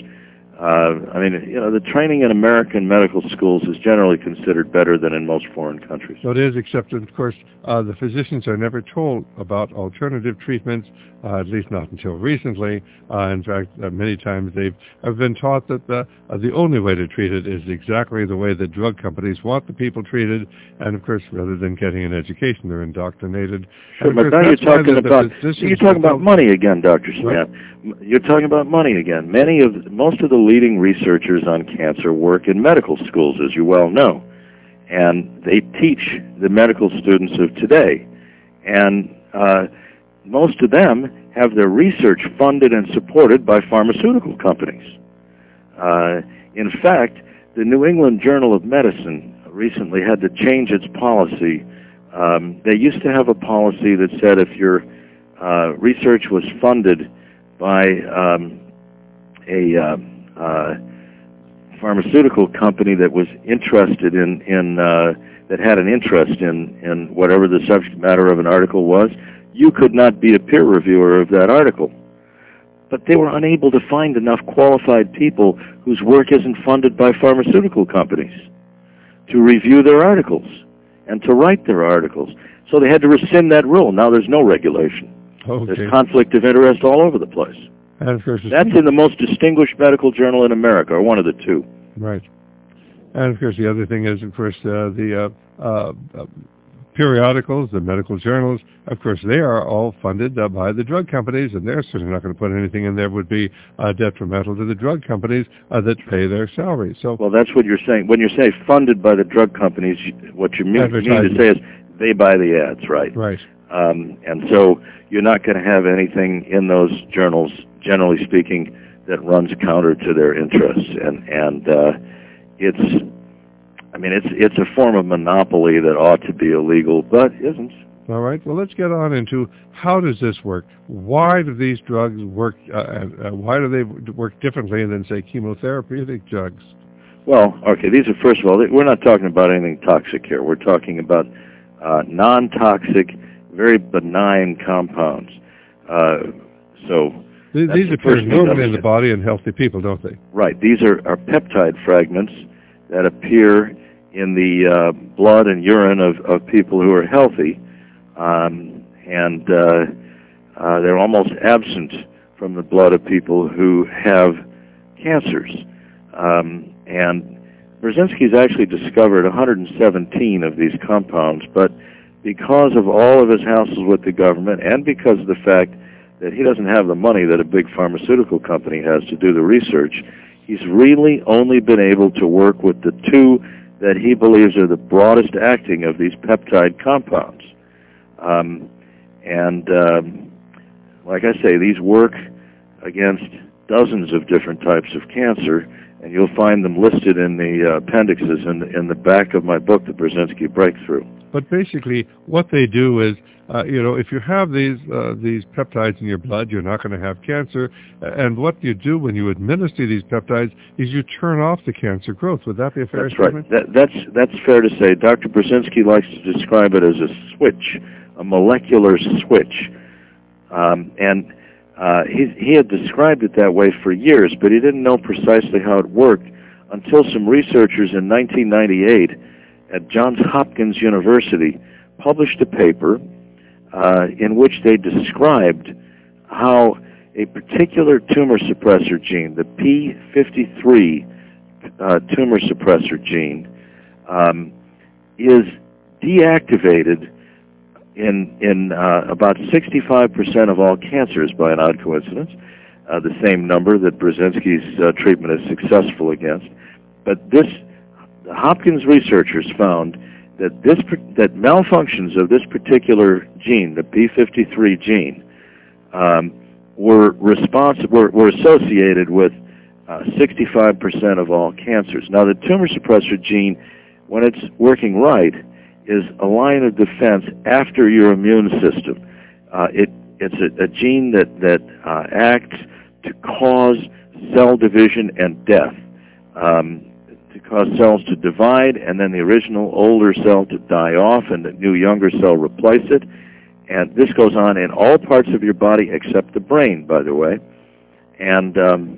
the training in American medical schools is generally considered better than in most foreign countries. So it is, except, of course, the physicians are never told about alternative treatments, at least not until recently. In fact, many times they've been taught that the only way to treat it is exactly the way the drug companies want the people treated, and, of course, rather than getting an education, they're indoctrinated. Sure, but now you're talking about money again, Dr. Smith. Right? You're talking about money again. Most of the leading researchers on cancer work in medical schools, as you well know, and they teach the medical students of today. And most of them have their research funded and supported by pharmaceutical companies. In fact, the New England Journal of Medicine recently had to change its policy. They used to have a policy that said if your research was funded by a pharmaceutical company that was interested that had an interest in whatever the subject matter of an article was, you could not be a peer reviewer of that article. But they were unable to find enough qualified people whose work isn't funded by pharmaceutical companies to review their articles and to write their articles. So they had to rescind that rule. Now there's no regulation. Okay. There's conflict of interest all over the place. And of course, that's in the most distinguished medical journal in America, or one of the 2. Right. And, of course, the other thing is, of course, the periodicals, the medical journals, of course, they are all funded by the drug companies, and they're certainly not going to put anything in there that would be detrimental to the drug companies that pay their salaries. So, well, that's what you're saying. When you say funded by the drug companies, what you mean to say is they buy the ads, right? Right. And so you're not going to have anything in those journals, generally speaking, that runs counter to their interests, and it's a form of monopoly that ought to be illegal, but isn't. All right. Well, let's get on into how does this work? Why do these drugs work? Why do they work differently than, say, chemotherapeutic drugs? Well, okay. These are, first of all, we're not talking about anything toxic here. We're talking about non-toxic, very benign compounds. These appear normally in the body in healthy people, don't they? Right. These are peptide fragments that appear in the blood and urine of people who are healthy, and they're almost absent from the blood of people who have cancers. And Brzezinski's actually discovered 117 of these compounds, but because of all of his hassles with the government and because of the fact that he doesn't have the money that a big pharmaceutical company has to do the research, he's really only been able to work with the two that he believes are the broadest acting of these peptide compounds. Like I say, these work against dozens of different types of cancer, and you'll find them listed in the appendixes in the back of my book, The Brzezinski Breakthrough. But basically, what they do is, if you have these peptides in your blood, you're not going to have cancer. And what you do when you administer these peptides is you turn off the cancer growth. Would that be a fair statement? That's right. That's fair to say. Dr. Brzezinski likes to describe it as a switch, a molecular switch. He had described it that way for years, but he didn't know precisely how it worked until some researchers in 1998 at Johns Hopkins University published a paper in which they described how a particular tumor suppressor gene, the P53 tumor suppressor gene, is deactivated in about 65% of all cancers by an odd coincidence, the same number that Brzezinski's treatment is successful against. But the Hopkins researchers found that malfunctions of this particular gene, the P53 gene, were associated with 65% of all cancers. Now, the tumor suppressor gene, when it's working right, is a line of defense after your immune system. It's a gene that acts to cause cell division and death, to cause cells to divide, and then the original older cell to die off, and the new younger cell replace it. And this goes on in all parts of your body except the brain, by the way. And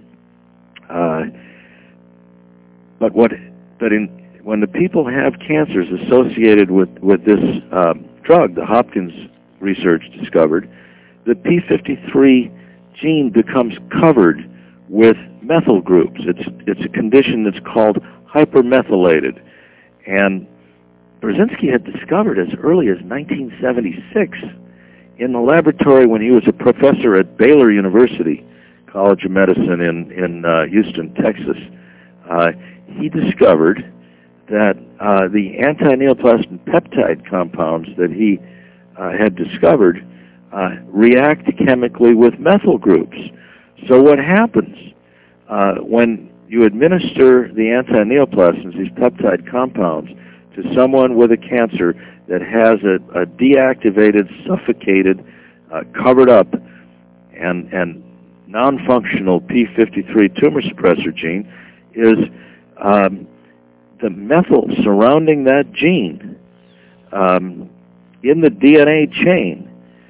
when the people have cancers associated with this drug, the Hopkins research discovered, the P53 gene becomes covered with methyl groups. It's a condition that's called hypermethylated. And Brzezinski had discovered as early as 1976 in the laboratory when he was a professor at Baylor University, College of Medicine in Houston, Texas. He discovered that the anti-neoplasmin peptide compounds that he had discovered react chemically with methyl groups. So what happens when you administer the anti-neoplasms, these peptide compounds, to someone with a cancer that has a deactivated, suffocated, covered up, and non-functional P53 tumor suppressor gene, is the methyl surrounding that gene in the DNA chain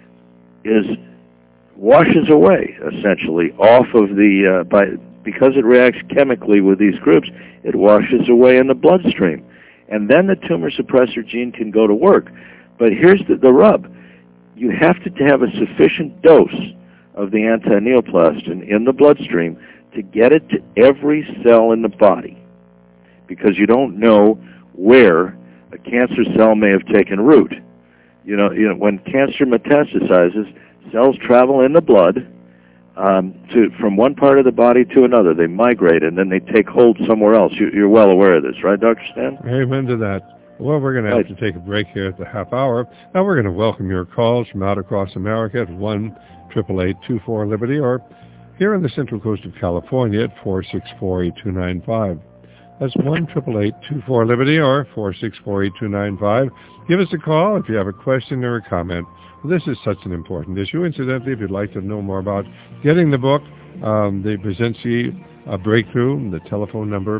washes away, essentially, off of the, because it reacts chemically with these groups, it washes away in the bloodstream. And then the tumor suppressor gene can go to work. But here's the rub. You have to have a sufficient dose of the anti-neoplastin in the bloodstream to get it to every cell in the body, because you don't know where a cancer cell may have taken root. You know, when cancer metastasizes, cells travel in the blood from one part of the body to another. They migrate, and then they take hold somewhere else. You're well aware of this, right, Dr. Stan? Amen to that. Well, we're going to have to take a break here at the half hour. Now we're going to welcome your calls from out across America at 1-888-24-LIBERTY, or here on the Central Coast of California at 464-8295. That's 1-888-24-LIBERTY or 464-8295. Give us a call if you have a question or a comment. This is such an important issue. Incidentally, if you'd like to know more about getting the book, the Brzezinski Breakthrough, the telephone number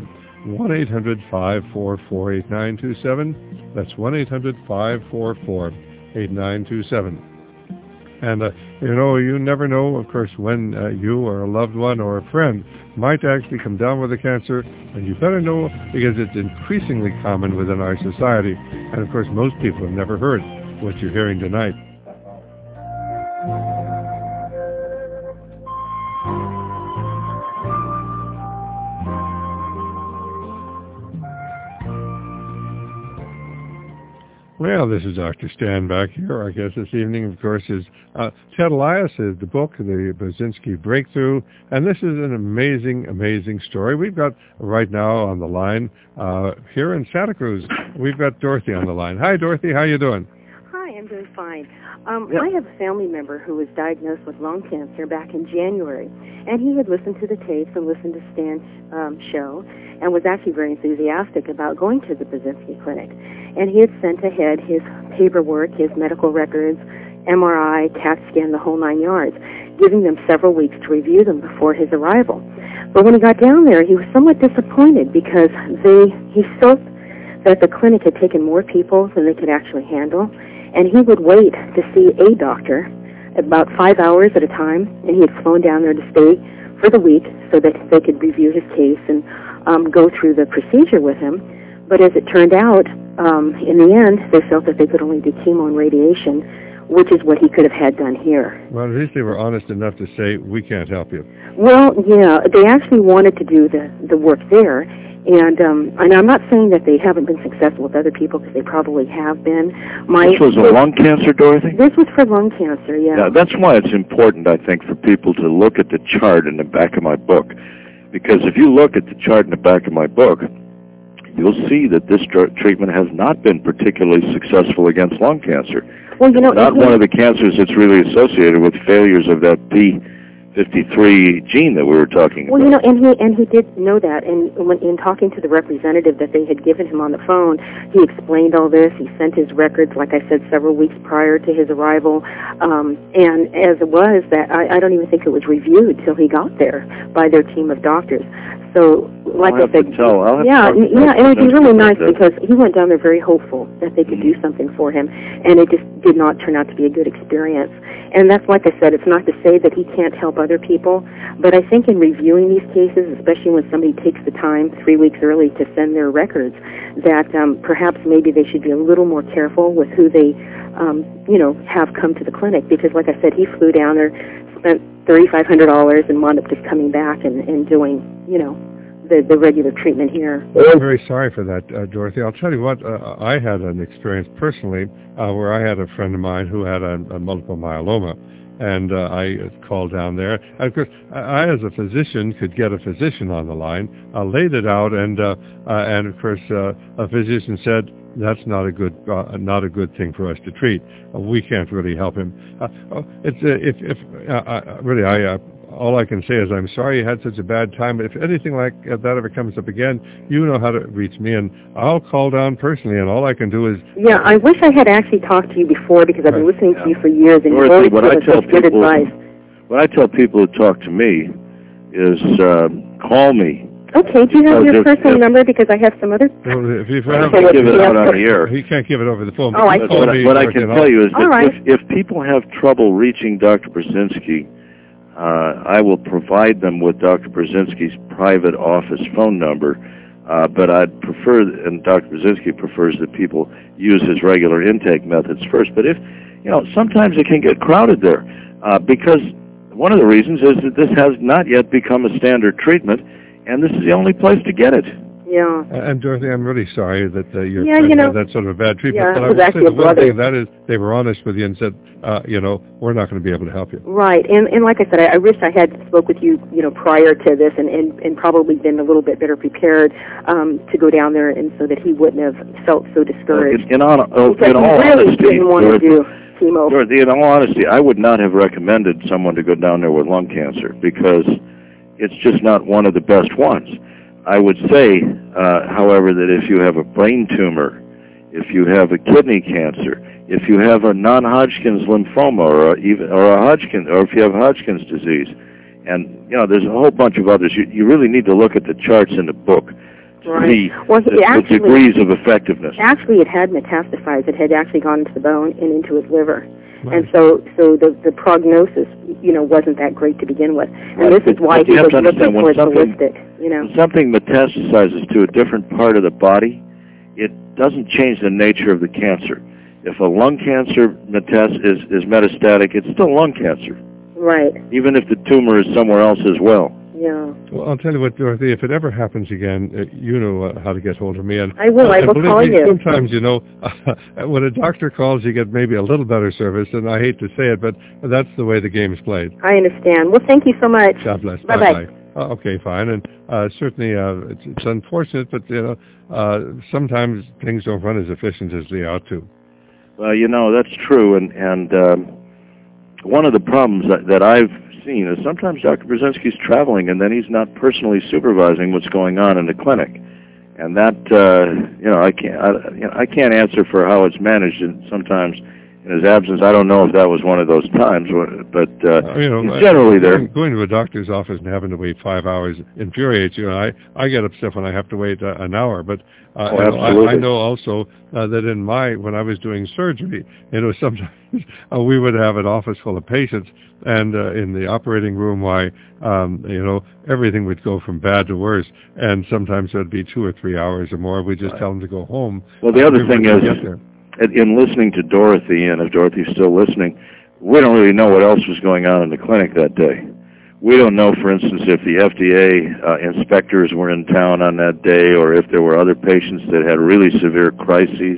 1-800-544-8927. That's 1-800-544-8927. And, you never know, of course, when you or a loved one or a friend might actually come down with a cancer, and you better know, because it's increasingly common within our society. And, of course, most people have never heard what you're hearing tonight. Well, this is Dr. Stan back here. Our guest this evening, of course, is Ted Elias, the book, The Brzezinski Breakthrough. And this is an amazing, amazing story. We've got right now on the line here in Santa Cruz, we've got Dorothy on the line. Hi, Dorothy. How you doing? Hi, I'm doing fine. I have a family member who was diagnosed with lung cancer back in January, and he had listened to the tapes and listened to Stan's show and was actually very enthusiastic about going to the Brzezinski Clinic. And he had sent ahead his paperwork, his medical records, MRI, CAT scan, the whole 9 yards, giving them several weeks to review them before his arrival. But when he got down there, he was somewhat disappointed because he felt that the clinic had taken more people than they could actually handle, and he would wait to see a doctor about 5 hours at a time, and he had flown down there to stay for the week so that they could review his case and go through the procedure with him. But as it turned out, in the end, they felt that they could only do chemo and radiation, which is what he could have had done here. Well, at least they were honest enough to say, we can't help you. Well, yeah, they actually wanted to do the work there, and I'm not saying that they haven't been successful with other people, because they probably have been. This was a lung cancer, Dorothy? This was for lung cancer, yeah. That's why it's important, I think, for people to look at the chart in the back of my book. Because if you look at the chart in the back of my book, you'll see that this treatment has not been particularly successful against lung cancer. Well, you know, it's not one of the cancers that's really associated with failures of that P53 gene that we were talking about. Well, you know, and he did know that, and in talking to the representative that they had given him on the phone, he explained all this. He sent his records, like I said, several weeks prior to his arrival, and as it was, that I don't even think it was reviewed till he got there by their team of doctors. So, like I said, it would be really nice because he went down there very hopeful that they could do something for him, and it just did not turn out to be a good experience. And that's, like I said, it's not to say that he can't help other people, but I think in reviewing these cases, especially when somebody takes the time 3 weeks early to send their records, that perhaps maybe they should be a little more careful with who they, have come to the clinic, because, like I said, he flew down there, spent $3,500 and wound up just coming back and doing, the regular treatment here. I'm very sorry for that, Dorothy. I'll tell you what, I had an experience personally where I had a friend of mine who had a multiple myeloma, and I called down there. And of course, I, as a physician, could get a physician on the line, laid it out, and of course, a physician said, that's not a good thing for us to treat. We can't really help him. All I can say is I'm sorry you had such a bad time. If anything like that ever comes up again, you know how to reach me, and I'll call down personally, and all I can do is... Yeah, I wish I had actually talked to you before, because I've been listening to you for years, and you've always given us such good advice. What I tell people who talk to me is call me. Okay, do you have your personal number? Because I have some other... Well, if you I can't give it out on the air. He can't give it over the phone. Oh, I see. What I can tell you is that if people have trouble reaching Dr. Brzezinski, I will provide them with Dr. Brzezinski's private office phone number, but I'd prefer, and Dr. Brzezinski prefers, that people use his regular intake methods first. But sometimes it can get crowded there, because one of the reasons is that this has not yet become a standard treatment, and this is the only place to get it. Yeah. And Dorothy, I'm really sorry that your friend had that sort of a bad treatment. Yeah, but I would say the one thing that is, they were honest with you and said, we're not going to be able to help you. Right. And like I said, I wish I had spoke with you, prior to this, and probably been a little bit better prepared to go down there, and so that he wouldn't have felt so discouraged. In all honesty, didn't want to do chemo. Dorothy, in all honesty, I would not have recommended someone to go down there with lung cancer, because it's just not one of the best ones. I would say, however, that if you have a brain tumor, if you have a kidney cancer, if you have a non-Hodgkin's lymphoma, or if you have Hodgkin's disease, and there's a whole bunch of others, you really need to look at the charts in the book to see the degrees of effectiveness. Actually, it had metastasized. It had actually gone into the bone and into his liver. Right. And so the prognosis, wasn't that great to begin with. And this is why he was looking for it holistic. When something metastasizes to a different part of the body, it doesn't change the nature of the cancer. If a lung cancer is metastatic, it's still lung cancer. Right. Even if the tumor is somewhere else as well. Yeah. Well, I'll tell you what, Dorothy, if it ever happens again, you know how to get hold of me. And I will. I will call you. Sometimes, when a doctor calls, you get maybe a little better service, and I hate to say it, but that's the way the game's played. I understand. Well, thank you so much. God bless. Bye-bye. Okay, fine. And certainly it's unfortunate, but, sometimes things don't run as efficient as they ought to. Well, that's true. And one of the problems that I've seen is sometimes Dr. Brzezinski's traveling and then he's not personally supervising what's going on in the clinic, and that I can't answer for how it's managed. And sometimes in his absence, I don't know if that was one of those times, but he's generally there. Going to a doctor's office and having to wait 5 hours infuriates you. I get upset when I have to wait an hour, but I know also that when I was doing surgery, sometimes we would have an office full of patients, and in the operating room, everything would go from bad to worse, and sometimes it would be 2 or 3 hours or more. We just tell them to go home. Well, the other thing is, in listening to Dorothy, and if Dorothy's still listening, we don't really know what else was going on in the clinic that day. We don't know, for instance, if the FDA inspectors were in town on that day, or if there were other patients that had really severe crises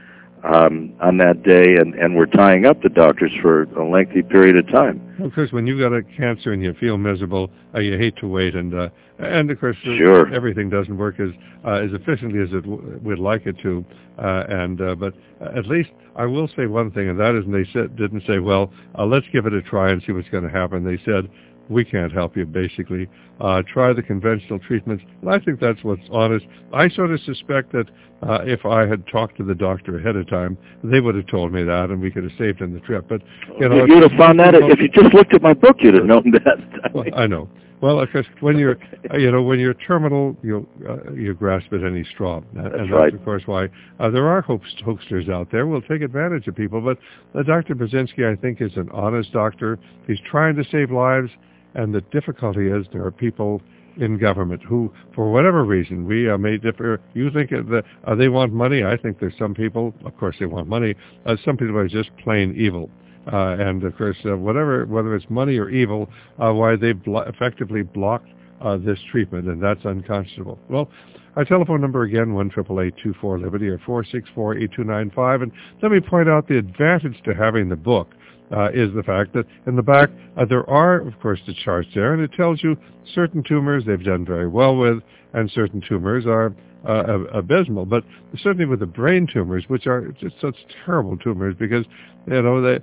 on that day, and were tying up the doctors for a lengthy period of time. Of course, when you've got a cancer and you feel miserable, you hate to wait, and of course, sure, everything doesn't work as efficiently as we'd like it to. But at least I will say one thing, and that is, they didn't say, well, let's give it a try and see what's going to happen. They said, we can't help you, basically. Try the conventional treatments. And I think that's what's honest. I sort of suspect that if I had talked to the doctor ahead of time, they would have told me that, and we could have saved him the trip. But you'd have found that if you just looked at my book, you'd have known that. Well, I know. Well, of course, when you're terminal, you grasp at any straw, and right. That's of course why there are hoaxers out there. We'll take advantage of people, but Dr. Brzezinski, I think, is an honest doctor. He's trying to save lives, and the difficulty is there are people in government who, for whatever reason, we may differ. You think that they want money? I think there's some people, of course, they want money. Some people are just plain evil. And of course, whether it's money or evil, why they've effectively blocked this treatment, and that's unconscionable. Well, our telephone number again, 1-888-24-LIBERTY, or 464-8295. And let me point out the advantage to having the book is the fact that in the back there are, of course, the charts there, and it tells you certain tumors they've done very well with, and certain tumors are abysmal. But certainly with the brain tumors, which are just such terrible tumors, because the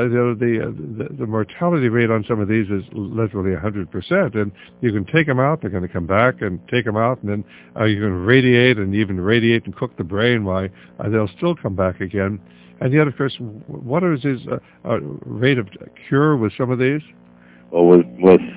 mortality rate on some of these is literally 100%, and you can take them out, they're going to come back, and take them out, and then you can radiate and cook the brain, why they'll still come back again. And yet, of course, what is his rate of cure with some of these? Well, with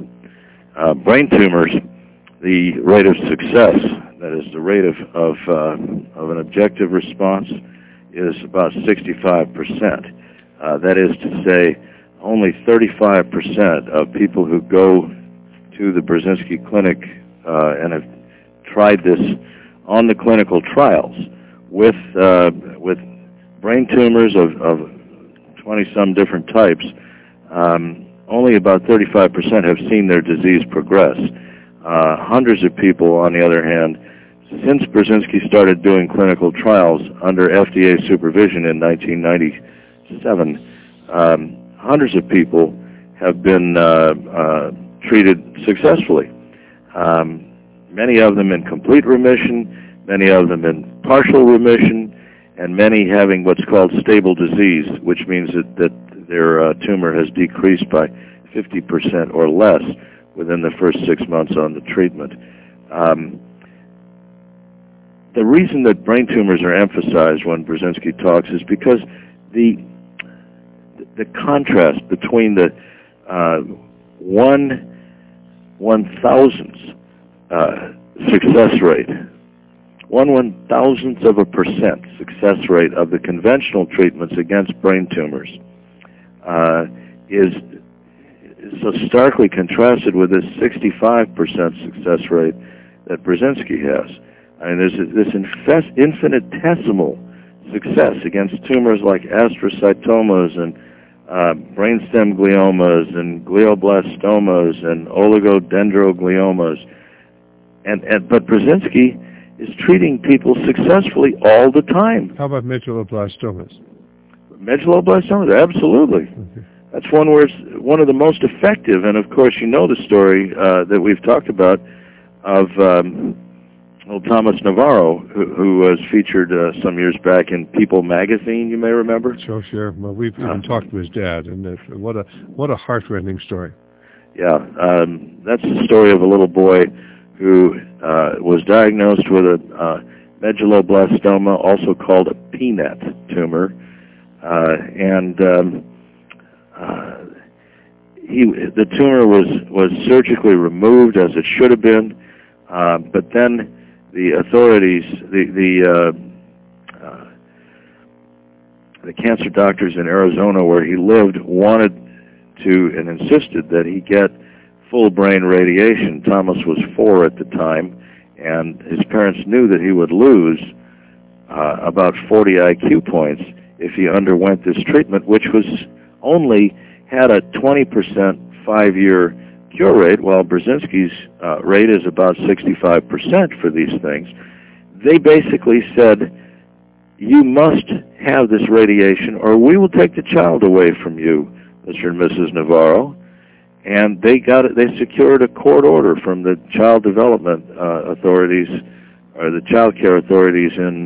brain tumors, the rate of success, that is the rate of an objective response, is about 65%. That is to say, only 35% of people who go to the Brzezinski Clinic and have tried this on the clinical trials with brain tumors of 20-some different types, only about 35% have seen their disease progress. Hundreds of people, on the other hand, since Brzezinski started doing clinical trials under FDA supervision in 1997, hundreds of people have been treated successfully. Many of them in complete remission, many of them in partial remission, and many having what's called stable disease, which means that their tumor has decreased by 50% or less within the first 6 months on the treatment. The reason that brain tumors are emphasized when Brzezinski talks is because the contrast between the 1/1000th success rate, 1/1000th% success rate of the conventional treatments against brain tumors is so starkly contrasted with this 65% success rate that Brzezinski has. I mean, there's this infinitesimal success against tumors like astrocytomas and brainstem gliomas and glioblastomas and oligodendrogliomas. But Brzezinski is treating people successfully all the time. How about medulloblastomas? Medulloblastomas, absolutely. Okay. That's one where it's one of the most effective. And of course, you know the story that we've talked about of old Thomas Navarro, who was featured some years back in People magazine. You may remember. Sure. Well, we've even talked to his dad, and what a heartrending story. Yeah, that's the story of a little boy who was diagnosed with a medulloblastoma, also called a peanut tumor, the tumor was surgically removed as it should have been, but then the authorities, the cancer doctors in Arizona where he lived wanted to and insisted that he get full brain radiation. Thomas was 4 at the time, and his parents knew that he would lose about 40 IQ points if he underwent this treatment, which was only had a 20% 5-year cure rate, while Brzezinski's rate is about 65% for these things. They basically said, you must have this radiation or we will take the child away from you, Mr. and Mrs. Navarro. And they secured a court order from the child development authorities, or the child care authorities in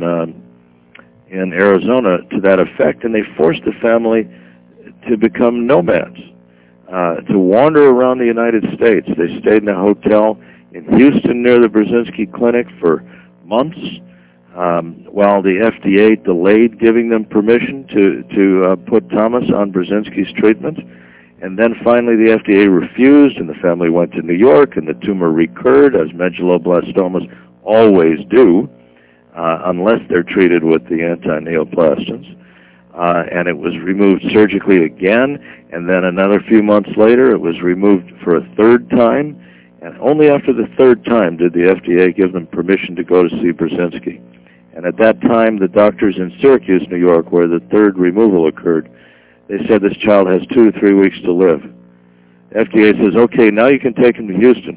Arizona to that effect, and they forced the family to become nomads, to wander around the United States. They stayed in a hotel in Houston near the Brzezinski Clinic for months, while the FDA delayed giving them permission to put Thomas on Brzezinski's treatment. And then finally the FDA refused, and the family went to New York, and the tumor recurred, as medulloblastomas always do, unless they're treated with the anti-neoplastons. And it was removed surgically again, and then another few months later it was removed for a 3rd time, and only after the 3rd time did the FDA give them permission to go to see Brzezinski. And at that time, the doctors in Syracuse, New York, where the 3rd removal occurred, they said this child has 2 to 3 weeks to live. The FDA says, okay, now you can take him to Houston.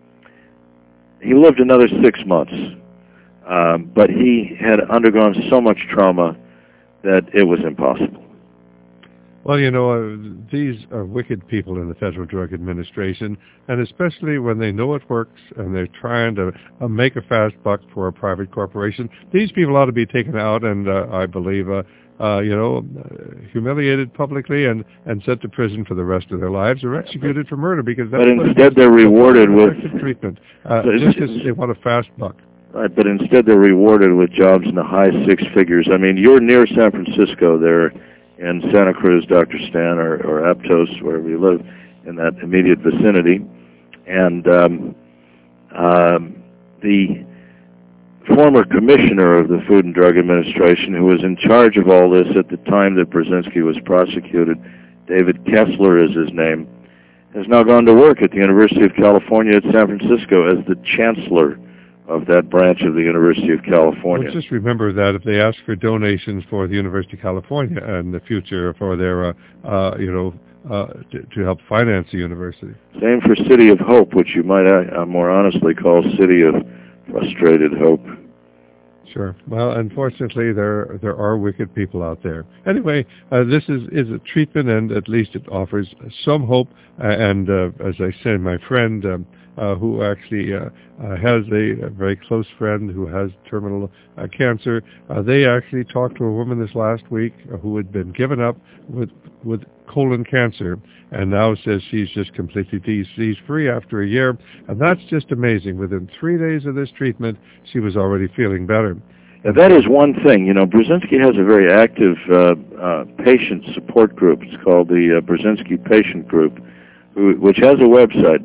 He lived another 6 months, but he had undergone so much trauma that it was impossible. Well, these are wicked people in the Federal Drug Administration, and especially when they know it works and they're trying to make a fast buck for a private corporation. These people ought to be taken out and, I believe, humiliated publicly and sent to prison for the rest of their lives, or executed for murder, because that's. But instead they're rewarded with treatment, just because they want a fast buck. Right, but instead they're rewarded with jobs in the high 6 figures. I mean, you're near San Francisco there in Santa Cruz, Dr. Stan, or Aptos, wherever you live, in that immediate vicinity. And the former commissioner of the Food and Drug Administration, who was in charge of all this at the time that Brzezinski was prosecuted, David Kessler is his name, has now gone to work at the University of California at San Francisco as the chancellor of that branch of the University of California. Well, just remember that if they ask for donations for the University of California in the future for their, to help finance the university. Same for City of Hope, which you might more honestly call City of Frustrated Hope. Sure. Well, unfortunately, there are wicked people out there. Anyway, this is a treatment, and at least it offers some hope. And as I said, my friend who actually has a very close friend who has terminal cancer, they actually talked to a woman this last week who had been given up with colon cancer, and now says she's just completely disease-free after a year. And that's just amazing. Within 3 days of this treatment, she was already feeling better. And that is one thing. Brzezinski has a very active patient support group. It's called the Brzezinski Patient Group, which has a website,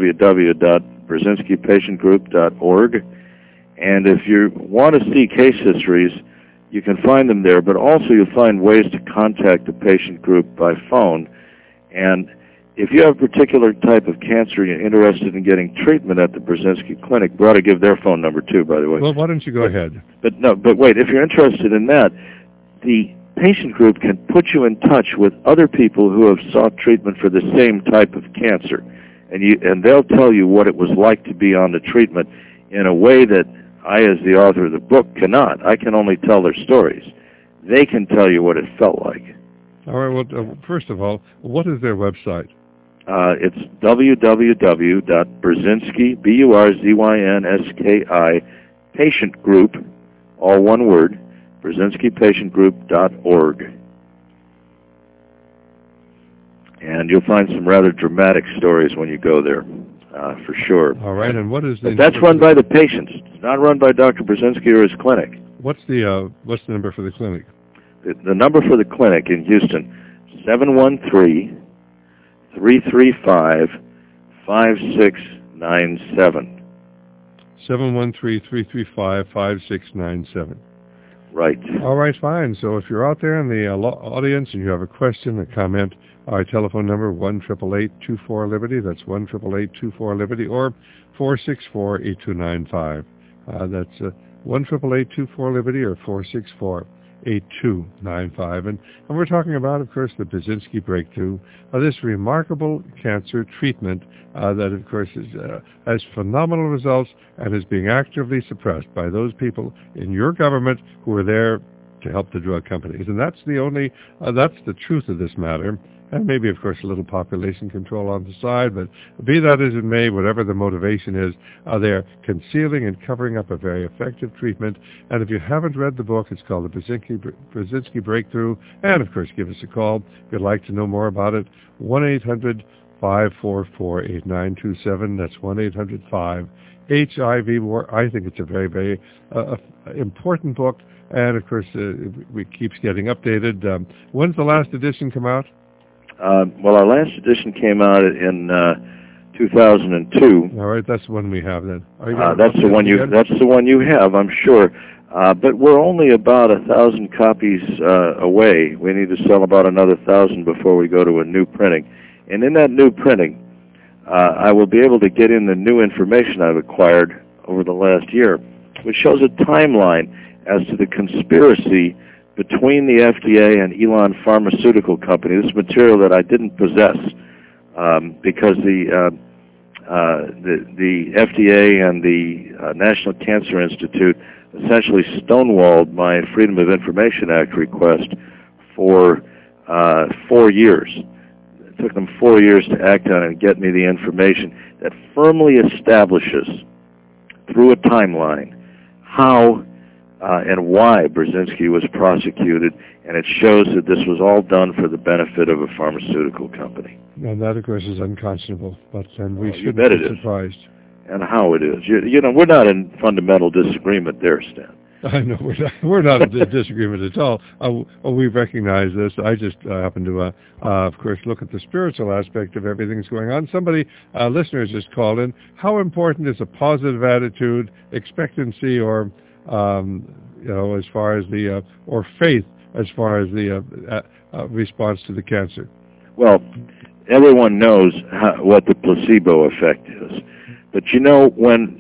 www.brzezinskipatientgroup.org. And if you want to see case histories, you can find them there, but also you'll find ways to contact the patient group by phone. And if you have a particular type of cancer and you're interested in getting treatment at the Brzezinski Clinic, we ought to give their phone number too, by the way. Well, why don't you go ahead? But wait, if you're interested in that, the patient group can put you in touch with other people who have sought treatment for the same type of cancer. And they'll tell you what it was like to be on the treatment in a way that I, as the author of the book, cannot. I can only tell their stories. They can tell you what it felt like. All right. Well, first of all, what is their website? It's www.Burzynski, BURZYNSKI, patient group, all one word, BurzynskiPatientGroup.org. And you'll find some rather dramatic stories when you go there, for sure. All right, and what is the... But that's run by the patients. It's not run by Dr. Burzynski or his clinic. What's the number for the clinic? The number for the clinic in Houston, 713-335-5697. 713-335-5697. Right. All right, fine. So if you're out there in the audience and you have a question, a comment, our telephone number, 1-888-24-LIBERTY. That's 1-888-24-LIBERTY, or 464-8295. That's 1-888-24-LIBERTY or 464-8295. And we're talking about, of course, the Burzynski breakthrough, this remarkable cancer treatment that, of course, has phenomenal results and is being actively suppressed by those people in your government who are there to help the drug companies. And that's that's the truth of this matter. And maybe, of course, a little population control on the side, but be that as it may, whatever the motivation is, they're concealing and covering up a very effective treatment. And if you haven't read the book, it's called The Burzynski Breakthrough. And, of course, give us a call if you'd like to know more about it. 1-800-544-8927. That's 1-800-5-HIV. I think it's a very, very important book. And, of course, it keeps getting updated. When's the last edition come out? Well, our last edition came out in 2002. All right, that's the one we have then. That's the one you. That's the one you have, I'm sure. But we're only about 1,000 copies away. We need to sell about another 1,000 before we go to a new printing. And in that new printing, I will be able to get in the new information I've acquired over the last year, which shows a timeline as to the conspiracy between the FDA and Elon Pharmaceutical Company. This is material that I didn't possess because the FDA and the National Cancer Institute essentially stonewalled my Freedom of Information Act request for 4 years. It took them 4 years to act on it and get me the information that firmly establishes through a timeline how and why Burzynski was prosecuted, and it shows that this was all done for the benefit of a pharmaceutical company. And that, of course, is unconscionable, but then we shouldn't be surprised. And how it is. You know, we're not in fundamental disagreement there, Stan. I know, we're not in disagreement at all. We recognize this. I just happen to, of course, look at the spiritual aspect of everything that's going on. Somebody, listeners just called in. How important is a positive attitude, expectancy, or as far as the, or faith as far as the response to the cancer? Well, everyone knows what the placebo effect is. But you know, when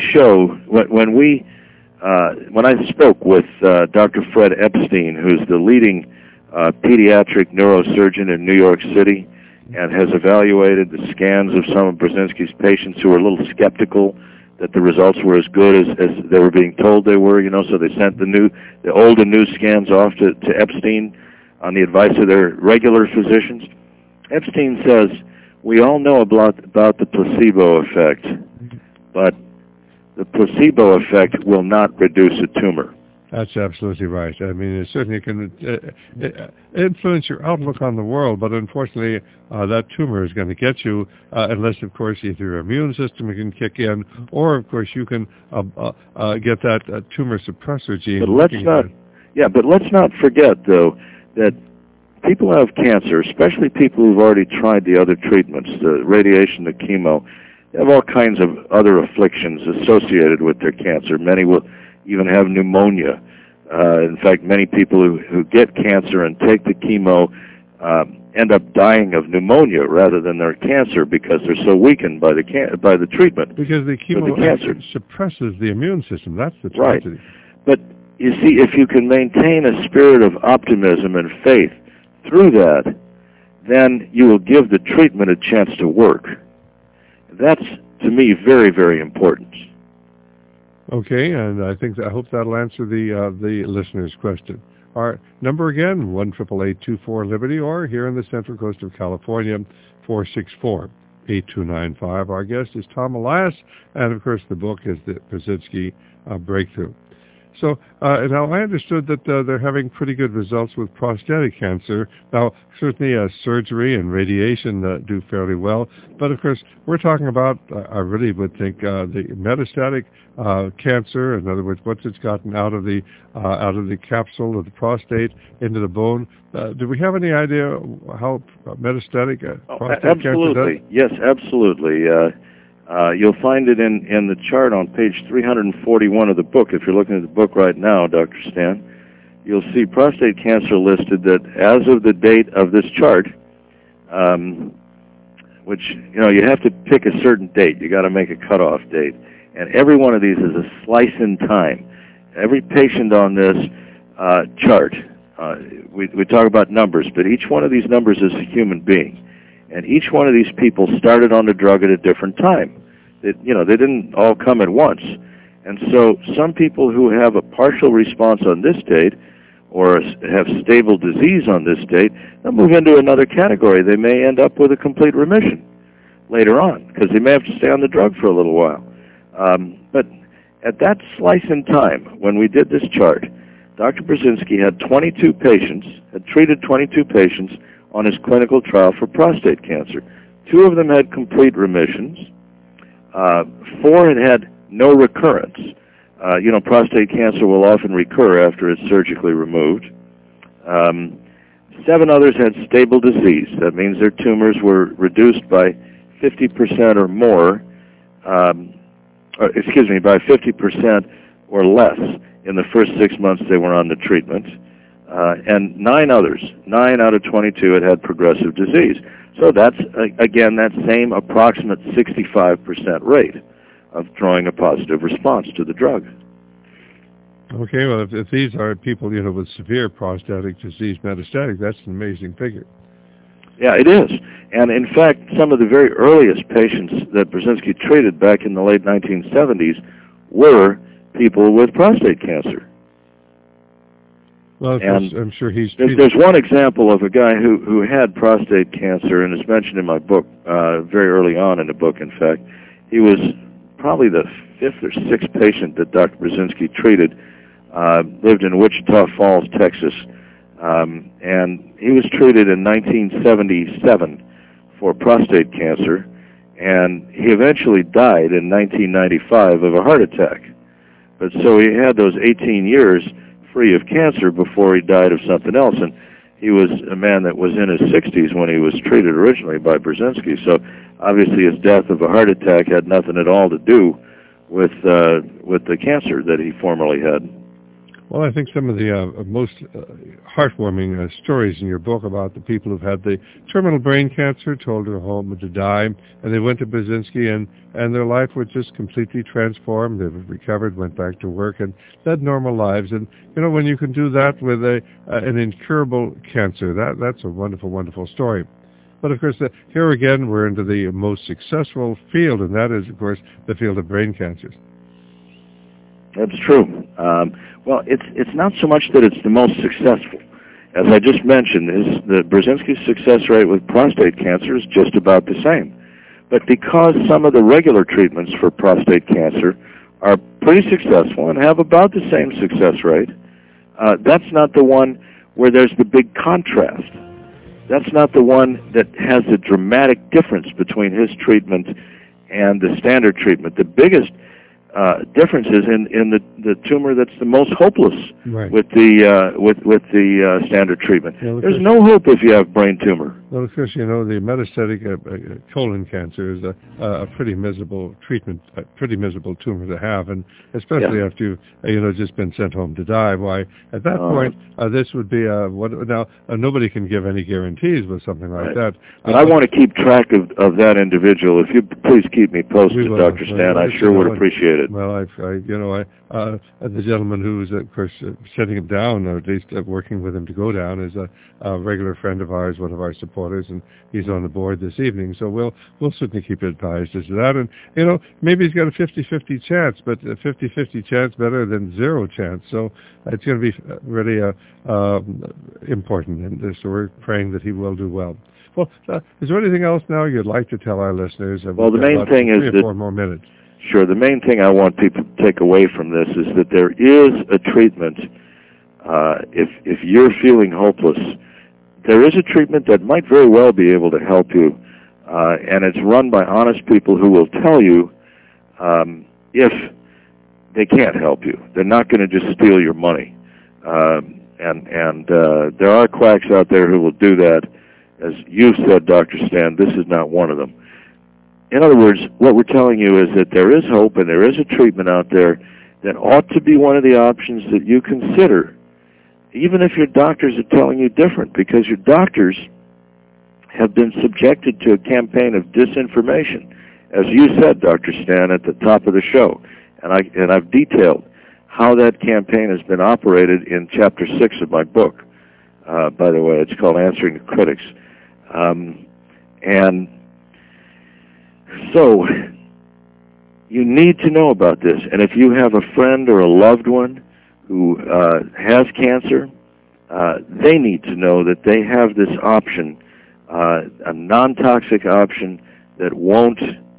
I spoke with Dr. Fred Epstein, who's the leading pediatric neurosurgeon in New York City and has evaluated the scans of some of Burzynski's patients who were a little skeptical that the results were as good as they were being told they were, so they sent the old and new scans off to Epstein on the advice of their regular physicians. Epstein says, we all know about the placebo effect, but the placebo effect will not reduce a tumor. That's absolutely right. I mean, it certainly can influence your outlook on the world, but unfortunately, that tumor is going to get you unless, of course, either your immune system can kick in, or, of course, you can get that tumor suppressor gene. But let's not forget, though, that people who have cancer, especially people who've already tried the other treatments, the radiation, the chemo, they have all kinds of other afflictions associated with their cancer. Many will even have pneumonia. In fact, many people who get cancer and take the chemo end up dying of pneumonia rather than their cancer because they're so weakened by the treatment. Because the chemo suppresses the immune system. That's the tragedy. Right. But you see, if you can maintain a spirit of optimism and faith through that, then you will give the treatment a chance to work. That's, to me, very, very important. Okay, and I hope that'll answer the listener's question. Our number again, 1-888-24-LIBERTY, or here in the Central Coast of California, 464-8295. Our guest is Tom Elias, and of course the book is the Brzezinski Breakthrough. So now I understood that they're having pretty good results with prostatic cancer. Now, certainly surgery and radiation do fairly well, but of course we're talking about, I really would think, the metastatic cancer. In other words, once it's gotten out of the capsule of the prostate into the bone. Do we have any idea how metastatic prostate cancer does? Yes, absolutely. You'll find it in the chart on page 341 of the book. If you're looking at the book right now, Dr. Stan, you'll see prostate cancer listed that as of the date of this chart, which, you have to pick a certain date. You got to make a cutoff date. And every one of these is a slice in time. Every patient on this chart, we talk about numbers, but each one of these numbers is a human being. And each one of these people started on the drug at a different time. They didn't all come at once. And so some people who have a partial response on this date or have stable disease on this date, they'll move into another category. They may end up with a complete remission later on because they may have to stay on the drug for a little while. But at that slice in time, when we did this chart, Dr. Brzezinski had treated 22 patients on his clinical trial for prostate cancer. 2 of them had complete remissions. 4 had no recurrence. Prostate cancer will often recur after it's surgically removed. 7 others had stable disease. That means their tumors were reduced by 50% or more, by 50% or less in the first 6 months they were on the treatment. And 9 others, 9 out of 22 had progressive disease. So that's, again, that same approximate 65% rate of drawing a positive response to the drug. Okay, well, if these are people, with severe prostatic disease, metastatic, that's an amazing figure. Yeah, it is. And in fact, some of the very earliest patients that Brzezinski treated back in the late 1970s were people with prostate cancer. Well, I'm sure there's one example of a guy who had prostate cancer, and it's mentioned in my book very early on in the book, in fact. He was probably the 5th or 6th patient that Dr. Brzezinski treated, lived in Wichita Falls, Texas, and he was treated in 1977 for prostate cancer, and he eventually died in 1995 of a heart attack. But so he had those 18 years free of cancer before he died of something else, and he was a man that was in his 60s when he was treated originally by Brzezinski. So obviously his death of a heart attack had nothing at all to do with the cancer that he formerly had. Well, I think some of the most heartwarming stories in your book about the people who've had the terminal brain cancer, told to go home to die, and they went to Brzezinski, and their life was just completely transformed. They recovered, went back to work, and led normal lives. And, when you can do that with an incurable cancer, that's a wonderful, wonderful story. But, of course, here again, we're into the most successful field, and that is, of course, the field of brain cancers. That's true. Well, it's not so much that it's the most successful. As I just mentioned, the Brzezinski's success rate with prostate cancer is just about the same. But because some of the regular treatments for prostate cancer are pretty successful and have about the same success rate, that's not the one where there's the big contrast. That's not the one that has the dramatic difference between his treatment and the standard treatment. The biggest difference is in the tumor that's the most hopeless, right, with the standard treatment. Yeah, there's no hope if you have brain tumor. Well, of course, the metastatic colon cancer is a pretty miserable treatment, a pretty miserable tumor to have, and especially after you've just been sent home to die. Why, at that point, this would be now nobody can give any guarantees with something like that. But I want to keep track of that individual. If you please keep me posted, Dr. Stan, I sure would appreciate it. Well, the gentleman who's, of course, setting him down, or at least working with him to go down, is a regular friend of ours, one of our supporters, and he's on the board this evening. So we'll certainly keep you advised as to that. And, maybe he's got a 50-50 chance, but a 50-50 chance better than zero chance. So it's going to be really important. And so we're praying that he will do well. Well, is there anything else now you'd like to tell our listeners? Well, the main thing is 3 or 4 more minutes. Sure. The main thing I want people to take away from this is that there is a treatment. If you're feeling hopeless, there is a treatment that might very well be able to help you, and it's run by honest people who will tell you if they can't help you. They're not going to just steal your money. And there are quacks out there who will do that. As you said, Dr. Stan, this is not one of them. In other words, what we're telling you is that there is hope and there is a treatment out there that ought to be one of the options that you consider, even if your doctors are telling you different, because your doctors have been subjected to a campaign of disinformation, as you said, Dr. Stan, at the top of the show. And I've detailed how that campaign has been operated in Chapter 6 of my book. By the way, it's called Answering the Critics. And so you need to know about this. And if you have a friend or a loved one who has cancer, they need to know that they have this option, a non-toxic option that won't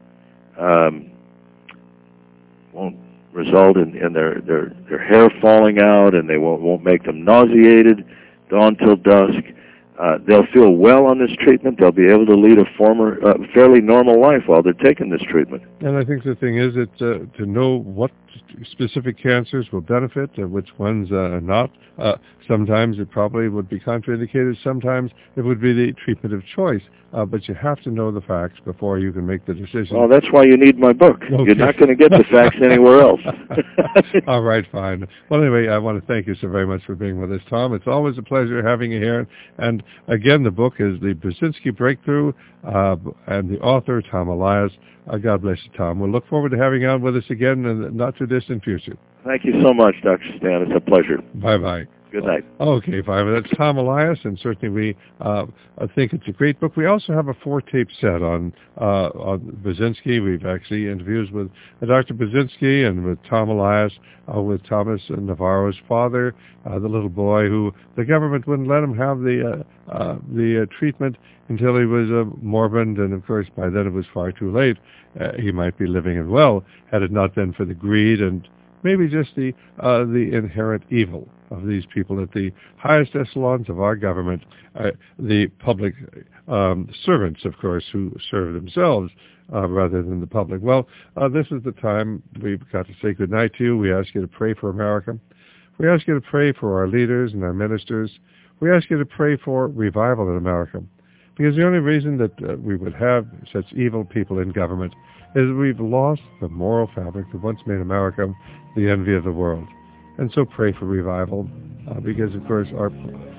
result in their hair falling out, and they won't make them nauseated dawn till dusk. They'll feel well on this treatment. They'll be able to lead a fairly normal life while they're taking this treatment. And I think the thing is that to know what specific cancers will benefit and which ones are not. Sometimes it probably would be contraindicated. Sometimes it would be the treatment of choice. But you have to know the facts before you can make the decision. Well, that's why you need my book. Okay. You're not going to get the facts anywhere else. All right, fine. Well, anyway, I want to thank you so very much for being with us, Tom. It's always a pleasure having you here. And again, the book is The Burzynski Breakthrough, and the author, Tom Elias. God bless you, Tom. We'll look forward to having you on with us again in the not-too-distant future. Thank you so much, Dr. Stan. It's a pleasure. Bye-bye. Good night. Okay, fine. That's Tom Elias, and certainly we think it's a great book. We also have a 4-tape set on Burzynski. We've actually interviews with Dr. Burzynski and with Tom Elias, with Thomas Navarro's father, the little boy who the government wouldn't let him have the treatment until he was morbid, and of course by then it was far too late. He might be living and well had it not been for the greed and maybe just the inherent evil of these people at the highest echelons of our government, the public servants, of course, who serve themselves rather than the public. Well, this is the time we've got to say goodnight to you. We ask you to pray for America. We ask you to pray for our leaders and our ministers. We ask you to pray for revival in America. Because the only reason that we would have such evil people in government is that we've lost the moral fabric that once made America the envy of the world. And so pray for revival, because, of course, our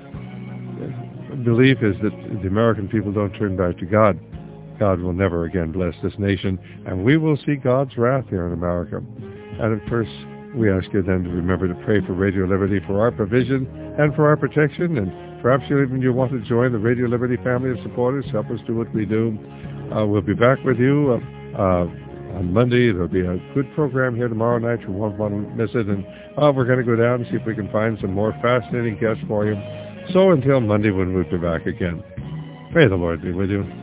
belief is that the American people don't turn back to God. God will never again bless this nation, and we will see God's wrath here in America. And, of course, we ask you then to remember to pray for Radio Liberty for our provision and for our protection, and perhaps even you want to join the Radio Liberty family of supporters, help us do what we do. We'll be back with you on Monday. There'll be a good program here tomorrow night. You won't want to miss it. And we're going to go down and see if we can find some more fascinating guests for you. So until Monday when we'll be back again, may the Lord be with you.